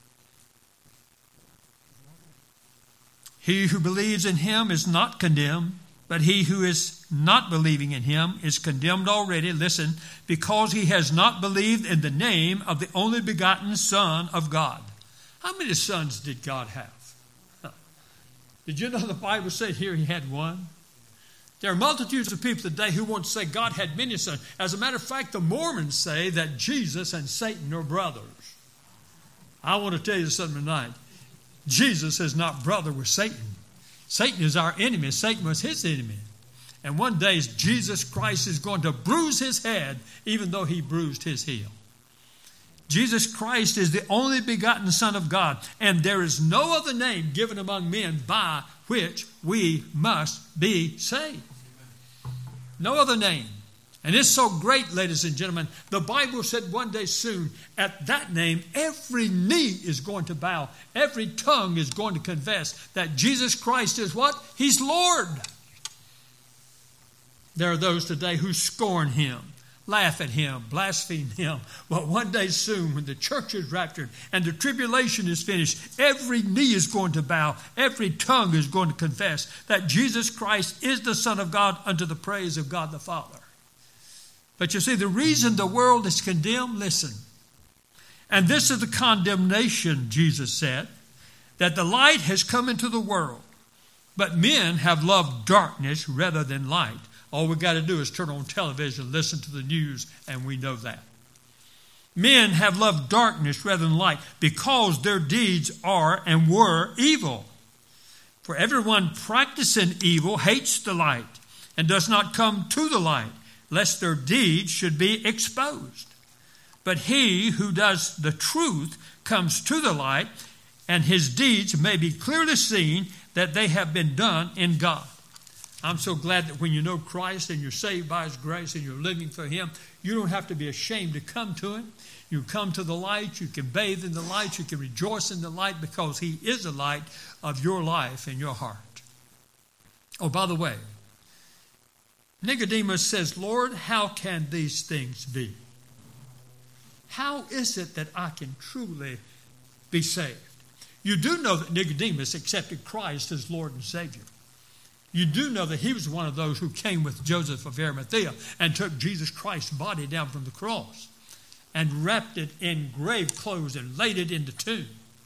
He who believes in Him is not condemned, but he who is not believing in Him is condemned already, listen, because he has not believed in the name of the only begotten Son of God. How many sons did God have? Did you know the Bible said here he had one? There are multitudes of people today who want to say God had many sons. As a matter of fact, the Mormons say that Jesus and Satan are brothers. I want to tell you something tonight. Jesus is not brother with Satan. Satan is our enemy. Satan was his enemy. And one day Jesus Christ is going to bruise his head even though he bruised his heel. Jesus Christ is the only begotten Son of God, and there is no other name given among men by which we must be saved. No other name. And it's so great, ladies and gentlemen, the Bible said one day soon, at that name, every knee is going to bow. Every tongue is going to confess that Jesus Christ is what? He's Lord. There are those today who scorn him, laugh at him, blaspheme him. But one day soon, when the church is raptured and the tribulation is finished, every knee is going to bow, every tongue is going to confess that Jesus Christ is the Son of God unto the praise of God the Father. But you see, the reason the world is condemned, listen. And this is the condemnation, Jesus said, that the light has come into the world, but men have loved darkness rather than light. All we got to do is turn on television, listen to the news, and we know that. Men have loved darkness rather than light because their deeds are and were evil. For everyone practicing evil hates the light and does not come to the light, lest their deeds should be exposed. But he who does the truth comes to the light, and his deeds may be clearly seen that they have been done in God. I'm so glad that when you know Christ and you're saved by his grace and you're living for him, you don't have to be ashamed to come to him. You come to the light, you can bathe in the light, you can rejoice in the light because he is the light of your life and your heart. Oh, by the way, Nicodemus says, Lord, how can these things be? How is it that I can truly be saved? You do know that Nicodemus accepted Christ as Lord and Savior. You do know that he was one of those who came with Joseph of Arimathea and took Jesus Christ's body down from the cross and wrapped it in grave clothes and laid it in the tomb.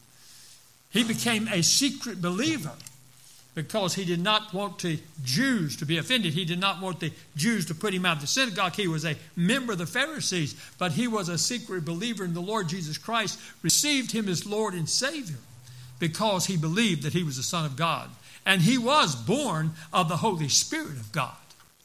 He became a secret believer because he did not want the Jews to be offended. He did not want the Jews to put him out of the synagogue. He was a member of the Pharisees, but he was a secret believer in the Lord Jesus Christ, received him as Lord and Savior because he believed that he was the Son of God. And he was born of the Holy Spirit of God.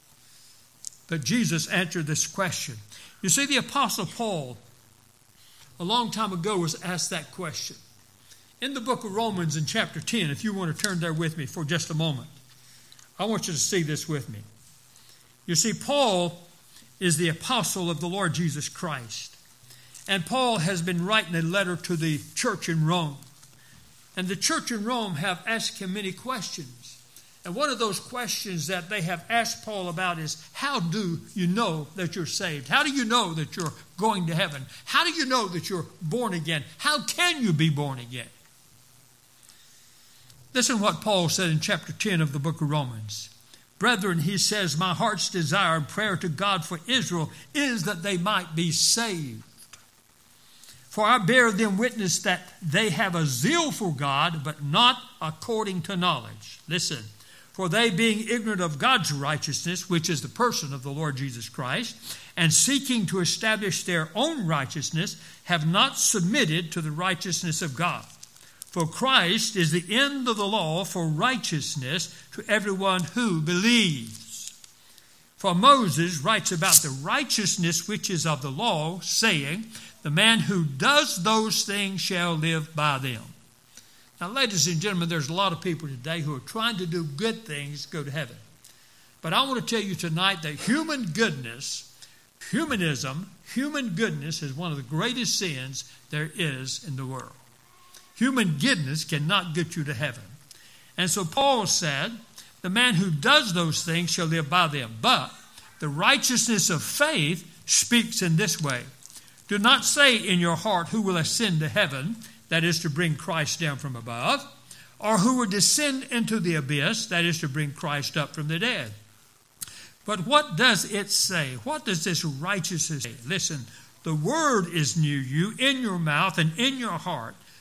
But Jesus answered this question. You see, the Apostle Paul, a long time ago, was asked that question. In the book of Romans in chapter ten, if you want to turn there with me for just a moment, I want you to see this with me. You see, Paul is the apostle of the Lord Jesus Christ. And Paul has been writing a letter to the church in Rome. And the church in Rome have asked him many questions. And one of those questions that they have asked Paul about is, how do you know that you're saved? How do you know that you're going to heaven? How do you know that you're born again? How can you be born again? Listen to what Paul said in chapter ten of the book of Romans. Brethren, he says, my heart's desire and prayer to God for Israel is that they might be saved. For I bear them witness that they have a zeal for God, but not according to knowledge. Listen, for they being ignorant of God's righteousness, which is the person of the Lord Jesus Christ, and seeking to establish their own righteousness, have not submitted to the righteousness of God. For Christ is the end of the law for righteousness to everyone who believes. For Moses writes about the righteousness which is of the law, saying, the man who does those things shall live by them. Now, ladies and gentlemen, there's a lot of people today who are trying to do good things to go to heaven. But I want to tell you tonight that human goodness, humanism, human goodness is one of the greatest sins there is in the world. Human goodness cannot get you to heaven. And so Paul said, the man who does those things shall live by them. But the righteousness of faith speaks in this way. Do not say in your heart, who will ascend to heaven, that is to bring Christ down from above, or who will descend into the abyss, that is to bring Christ up from the dead. But what does it say? What does this righteousness say? Listen, the word is near you, in your mouth and in your heart.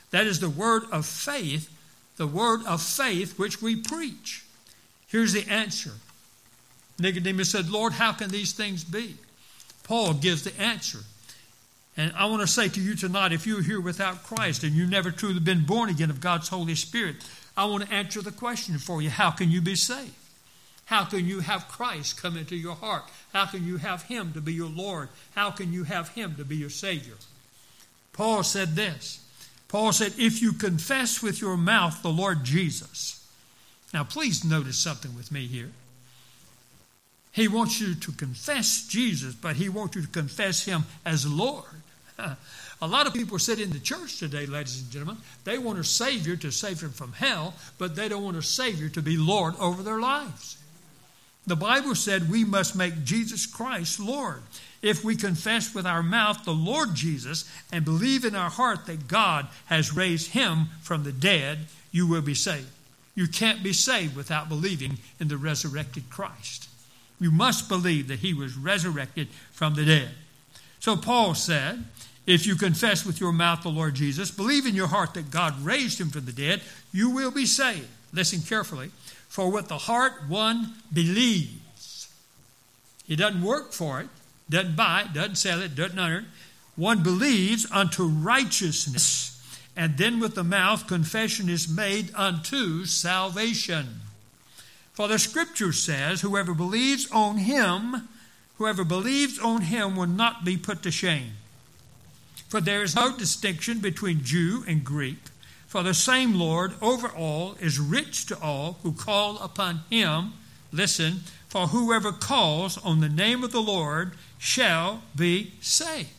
That is the word of faith, the word of faith which we preach. Here's the answer. Nicodemus said, Lord, how can these things be? Paul gives the answer. And I want to say to you tonight, if you're here without Christ and you've never truly been born again of God's Holy Spirit, I want to answer the question for you. How can you be saved? How can you have Christ come into your heart? How can you have Him to be your Lord? How can you have Him to be your Savior? Paul said this. Paul said, if you confess with your mouth the Lord Jesus. Now, please notice something with me here. He wants you to confess Jesus, but He wants you to confess Him as Lord. A lot of people sit in the church today, ladies and gentlemen. They want a Savior to save them from hell, but they don't want a Savior to be Lord over their lives. The Bible said we must make Jesus Christ Lord. If we confess with our mouth the Lord Jesus and believe in our heart that God has raised Him from the dead, you will be saved. You can't be saved without believing in the resurrected Christ. You must believe that He was resurrected from the dead. So Paul said, if you confess with your mouth the Lord Jesus, believe in your heart that God raised Him from the dead, you will be saved. Listen carefully. For with the heart one believes. He doesn't work for it, doesn't buy it, doesn't sell it, doesn't earn it. One believes unto righteousness, and then with the mouth confession is made unto salvation. For the Scripture says, whoever believes on Him, whoever believes on Him will not be put to shame. For there is no distinction between Jew and Greek, for the same Lord over all is rich to all who call upon Him. Listen, for whoever calls on the name of the Lord shall be saved.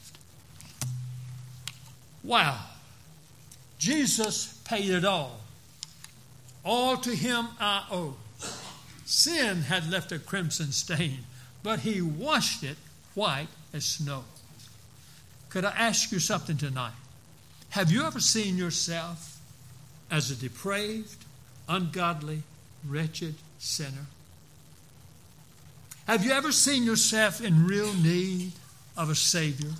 Wow. Jesus paid it all. All to Him I owe. Sin had left a crimson stain, but He washed it white as snow. Could I ask you something tonight? Have you ever seen yourself as a depraved, ungodly, wretched sinner? Have you ever seen yourself in real need of a Savior?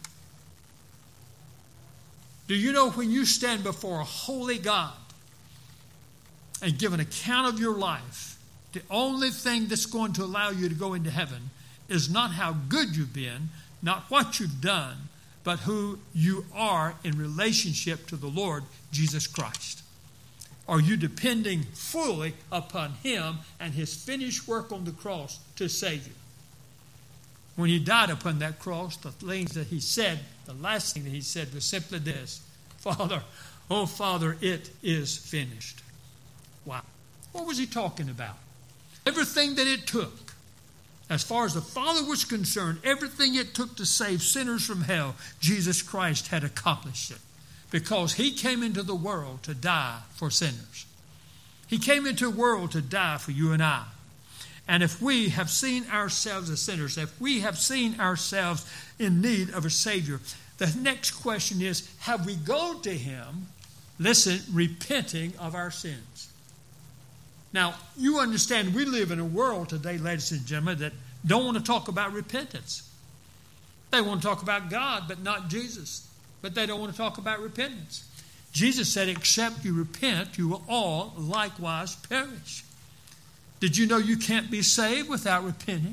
Do you know when you stand before a holy God and give an account of your life, the only thing that's going to allow you to go into heaven is not how good you've been, not what you've done, but who you are in relationship to the Lord Jesus Christ. Are you depending fully upon Him and His finished work on the cross to save you? When He died upon that cross, the things that He said, the last thing that He said was simply this: Father, oh Father, it is finished. Wow. What was He talking about? Everything that it took, as far as the Father was concerned, everything it took to save sinners from hell, Jesus Christ had accomplished it. Because He came into the world to die for sinners. He came into the world to die for you and I. And if we have seen ourselves as sinners, if we have seen ourselves in need of a Savior, the next question is, have we gone to Him, listen, repenting of our sins? Now, you understand we live in a world today, ladies and gentlemen, that don't want to talk about repentance. They want to talk about God, but not Jesus. But they don't want to talk about repentance. Jesus said, except you repent, you will all likewise perish. Did you know you can't be saved without repenting?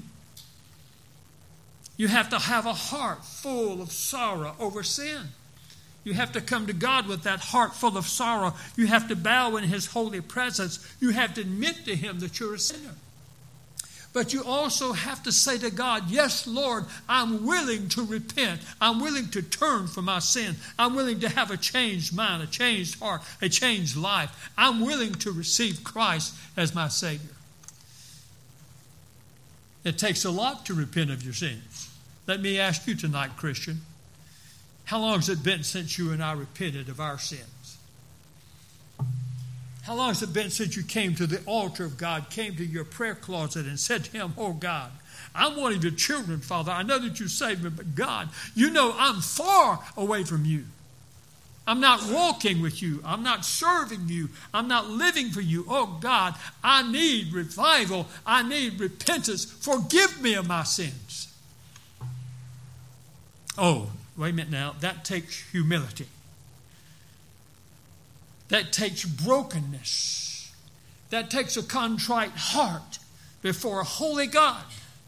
You have to have a heart full of sorrow over sin. You have to come to God with that heart full of sorrow. You have to bow in His holy presence. You have to admit to Him that you're a sinner. But you also have to say to God, yes, Lord, I'm willing to repent. I'm willing to turn from my sin. I'm willing to have a changed mind, a changed heart, a changed life. I'm willing to receive Christ as my Savior. It takes a lot to repent of your sins. Let me ask you tonight, Christian, how long has it been since you and I repented of our sins? How long has it been since you came to the altar of God, came to your prayer closet and said to Him, oh God, I'm one of your children, Father. I know that you saved me, but God, you know I'm far away from you. I'm not walking with you. I'm not serving you. I'm not living for you. Oh God, I need revival. I need repentance. Forgive me of my sins. Oh, wait a minute now. That takes humility. that takes brokenness, that takes a contrite heart before a holy God.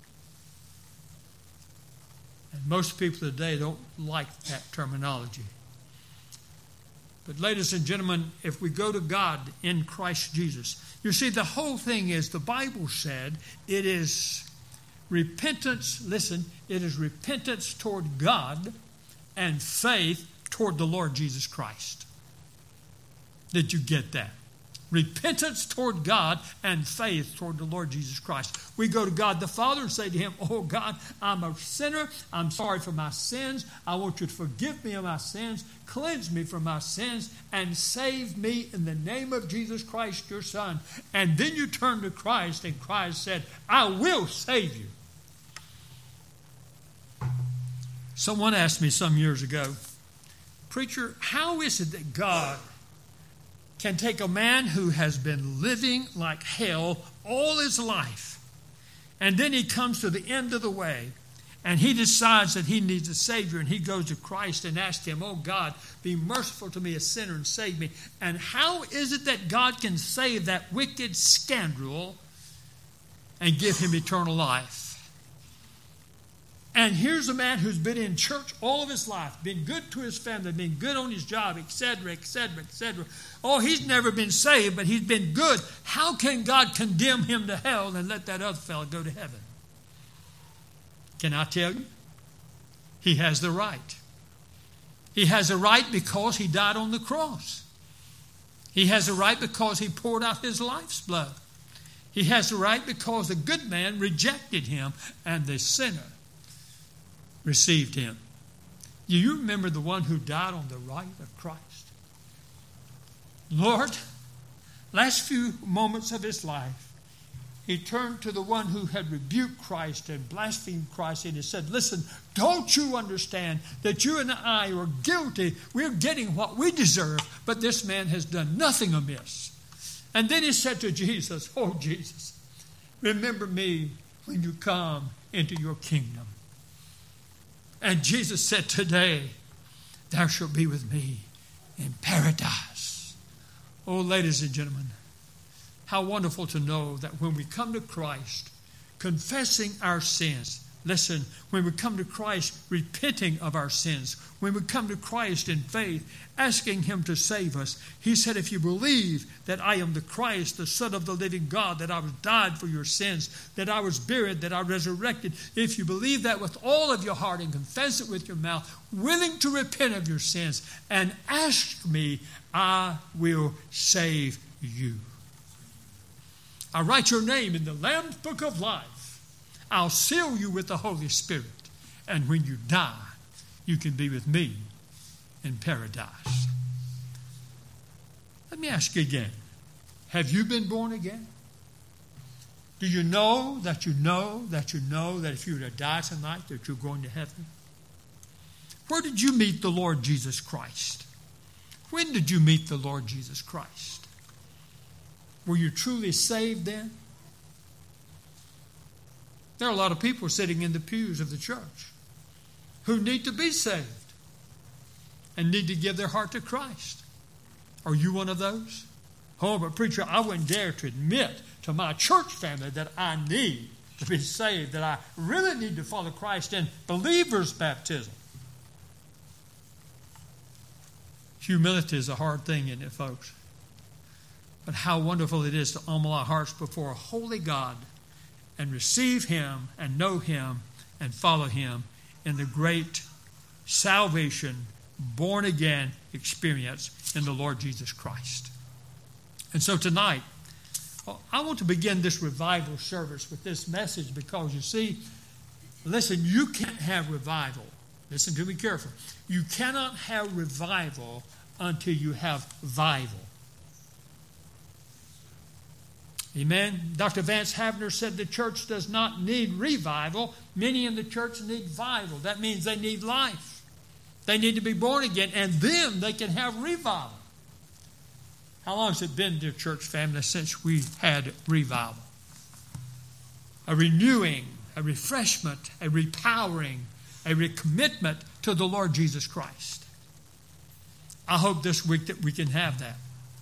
And most people today don't like that terminology. But ladies and gentlemen, if we go to God in Christ Jesus, you see, the whole thing is, the Bible said, it is repentance, listen, it is repentance toward God and faith toward the Lord Jesus Christ. Did you get that? Repentance toward God and faith toward the Lord Jesus Christ. We go to God the Father and say to Him, oh God, I'm a sinner. I'm sorry for my sins. I want you to forgive me of my sins, cleanse me from my sins, and save me in the name of Jesus Christ, your Son. And then you turn to Christ, and Christ said, I will save you. Someone asked me some years ago, preacher, how is it that God can take a man who has been living like hell all his life, and then he comes to the end of the way, and he decides that he needs a Savior, and he goes to Christ and asks Him, oh God, be merciful to me, a sinner, and save me. And how is it that God can save that wicked scoundrel and give him eternal life? And here's a man who's been in church all of his life, been good to his family, been good on his job, et cetera, et cetera, et cetera. Oh, he's never been saved, but he's been good. How can God condemn him to hell and let that other fellow go to heaven? Can I tell you? He has the right. He has a right because he died on the cross. He has a right because he poured out his life's blood. He has a right because the good man rejected him and the sinner received him. Do you remember the one who died on the right of Christ? Lord, last few moments of his life, he turned to the one who had rebuked Christ and blasphemed Christ, and he said, listen, don't you understand that you and I are guilty? We're getting what we deserve, but this man has done nothing amiss. And then he said to Jesus, oh Jesus, remember me when you come into your kingdom. And Jesus said, today thou shalt be with me in paradise. Oh, ladies and gentlemen, how wonderful to know that when we come to Christ, confessing our sins, listen, when we come to Christ, repenting of our sins, when we come to Christ in faith, asking Him to save us, He said, if you believe that I am the Christ, the Son of the living God, that I was died for your sins, that I was buried, that I resurrected, if you believe that with all of your heart and confess it with your mouth, willing to repent of your sins and ask me, I will save you. I write your name in the Lamb's Book of Life. I'll seal you with the Holy Spirit. And when you die, you can be with me in paradise. Let me ask you again. Have you been born again? Do you know that you know that you know that if you were to die tonight that you're going to heaven? Where did you meet the Lord Jesus Christ? When did you meet the Lord Jesus Christ? Were you truly saved then? There are a lot of people sitting in the pews of the church who need to be saved and need to give their heart to Christ. Are you one of those? Oh, but preacher, I wouldn't dare to admit to my church family that I need to be saved, that I really need to follow Christ in believer's baptism. Humility is a hard thing, isn't it, folks? But how wonderful it is to humble our hearts before a holy God and receive Him and know Him and follow Him in the great salvation, born-again experience in the Lord Jesus Christ. And so tonight, well, I want to begin this revival service with this message because, you see, listen, you can't have revival. Listen to me carefully. You cannot have revival until you have vival. Amen. Doctor Vance Havner said the church does not need revival. Many in the church need vival. That means they need life. They need to be born again, and then they can have revival. How long has it been, dear church family, since we had revival? A renewing, a refreshment, a repowering, a recommitment to the Lord Jesus Christ. I hope this week that we can have that.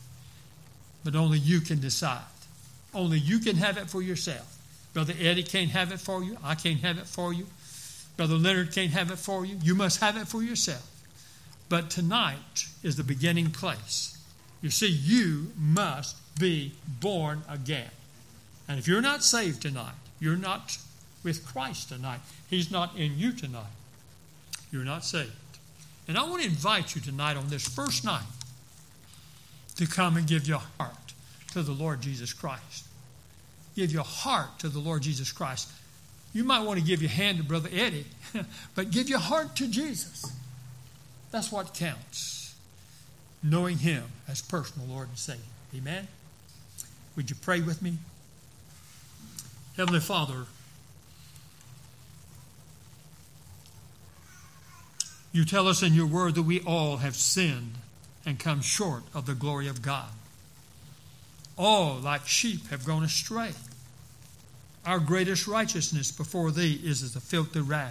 but only you can decide. Only you can have it for yourself. Brother Eddie can't have it for you. I can't have it for you. Brother Leonard can't have it for you. You must have it for yourself. But tonight is the beginning place. You see, you must be born again. And if you're not saved tonight, you're not with Christ tonight, He's not in you tonight, you're not saved. And I want to invite you tonight on this first night to come and give your heart to the Lord Jesus Christ. Give your heart to the Lord Jesus Christ. You might want to give your hand to Brother Eddie, but give your heart to Jesus. That's what counts. Knowing Him as personal Lord and Savior. Amen? Would you pray with me? Heavenly Father, you tell us in your word that we all have sinned and come short of the glory of God. All, like sheep, have gone astray. Our greatest righteousness before Thee is as a filthy rag.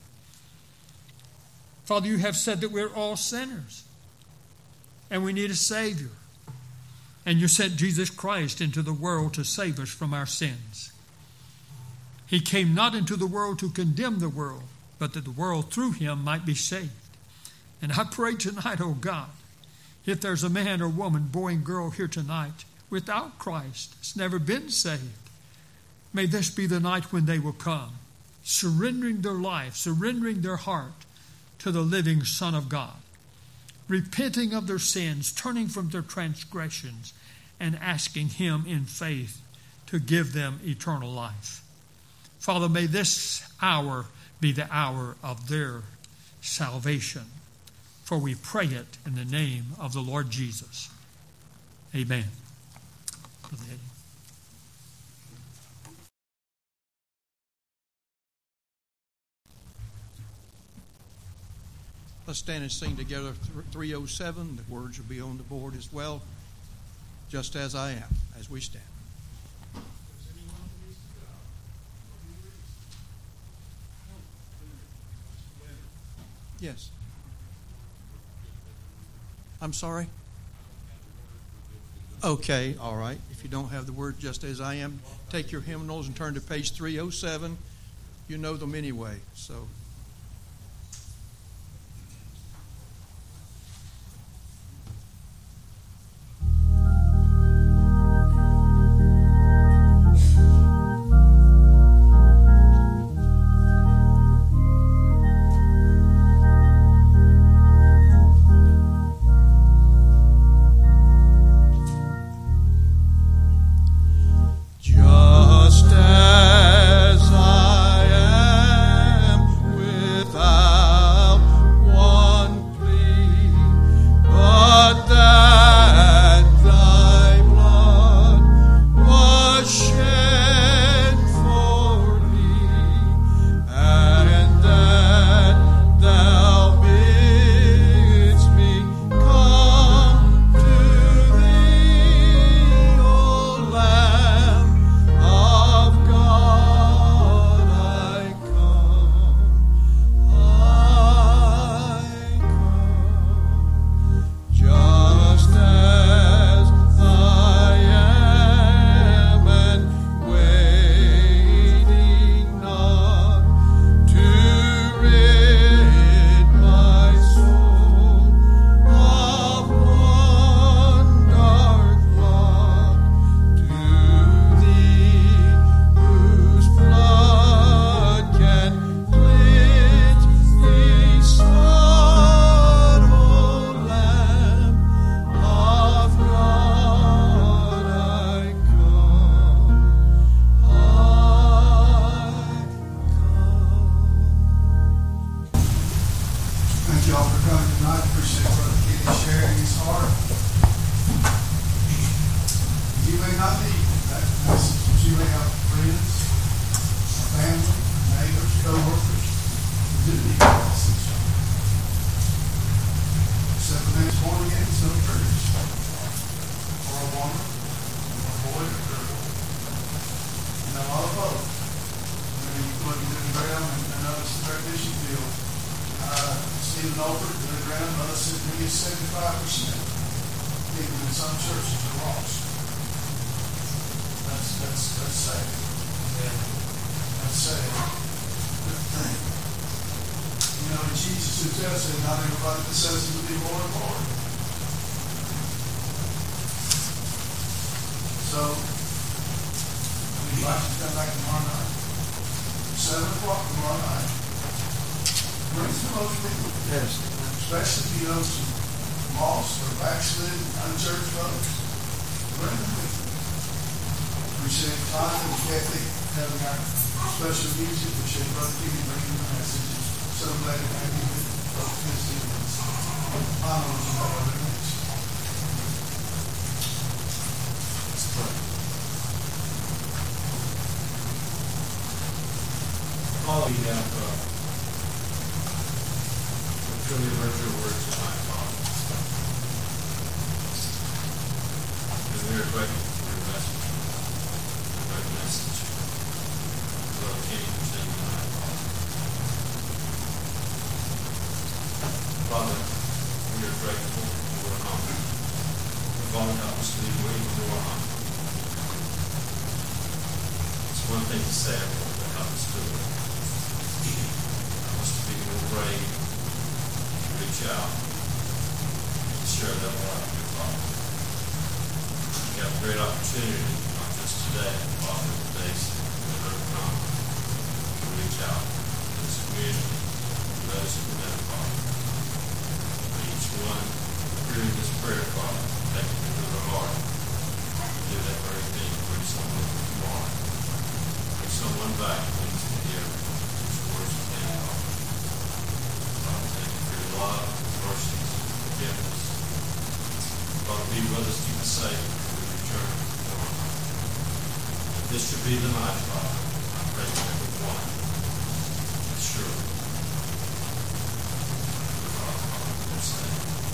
Father, you have said that we're all sinners and we need a Savior. And you sent Jesus Christ into the world to save us from our sins. He came not into the world to condemn the world, but that the world through Him might be saved. And I pray tonight, oh God, if there's a man or woman, boy and girl here tonight without Christ, has never been saved, may this be the night when they will come, surrendering their life, surrendering their heart to the living Son of God, repenting of their sins, turning from their transgressions, and asking Him in faith to give them eternal life. Father, may this hour be the hour of their salvation. For we pray it in the name of the Lord Jesus. Amen. Let's stand and sing together three oh seven. The words will be on the board as well. Just as I am, as we stand. Yes. I'm sorry? Okay, all right. If you don't have the word just as I am, take your hymnals and turn to page three oh seven. You know them anyway, so... seventy-five percent. Even in some churches are lost. That's, that's sad. Yeah. That's sad. Good thing. You know, Jesus who tells us not everybody that says to be Lord, Lord. So, we'd like to come back tomorrow night. Seven o'clock tomorrow night. Bring some folks with you. Yes. Especially if you know some lost or backslid, unchurched folks. Bring them with you. Appreciate the time and Kathy having our special music. Appreciate Brother Kenny bringing the message. So glad to have you with Brother Christy. Honor you all very much. Let's pray. Father, we have uh, truly heard your words tonight, Father. And we are grateful for your message. Great message. Brother Kenny presented tonight, Father. Father, we are grateful and we're humble. Father, help us to be way more humble. It's one thing to say it, but help us do it. Help us to be more brave, to reach out, to share that love with Father. We have a great opportunity, not just today, but Father, the days that are to come, to reach out to this community, to those who know Father. May each one hearing this prayer, Father, take it into their heart, and do that very thing, bring someone tomorrow, bring someone back who needs to hear these words of thank you. Father, thank you for your love, mercy, forgiveness. Father, be with us to be safe when we return tomorrow. If this should be the night, Father, I pray for everyone. Sure. Father, Father, we're safe.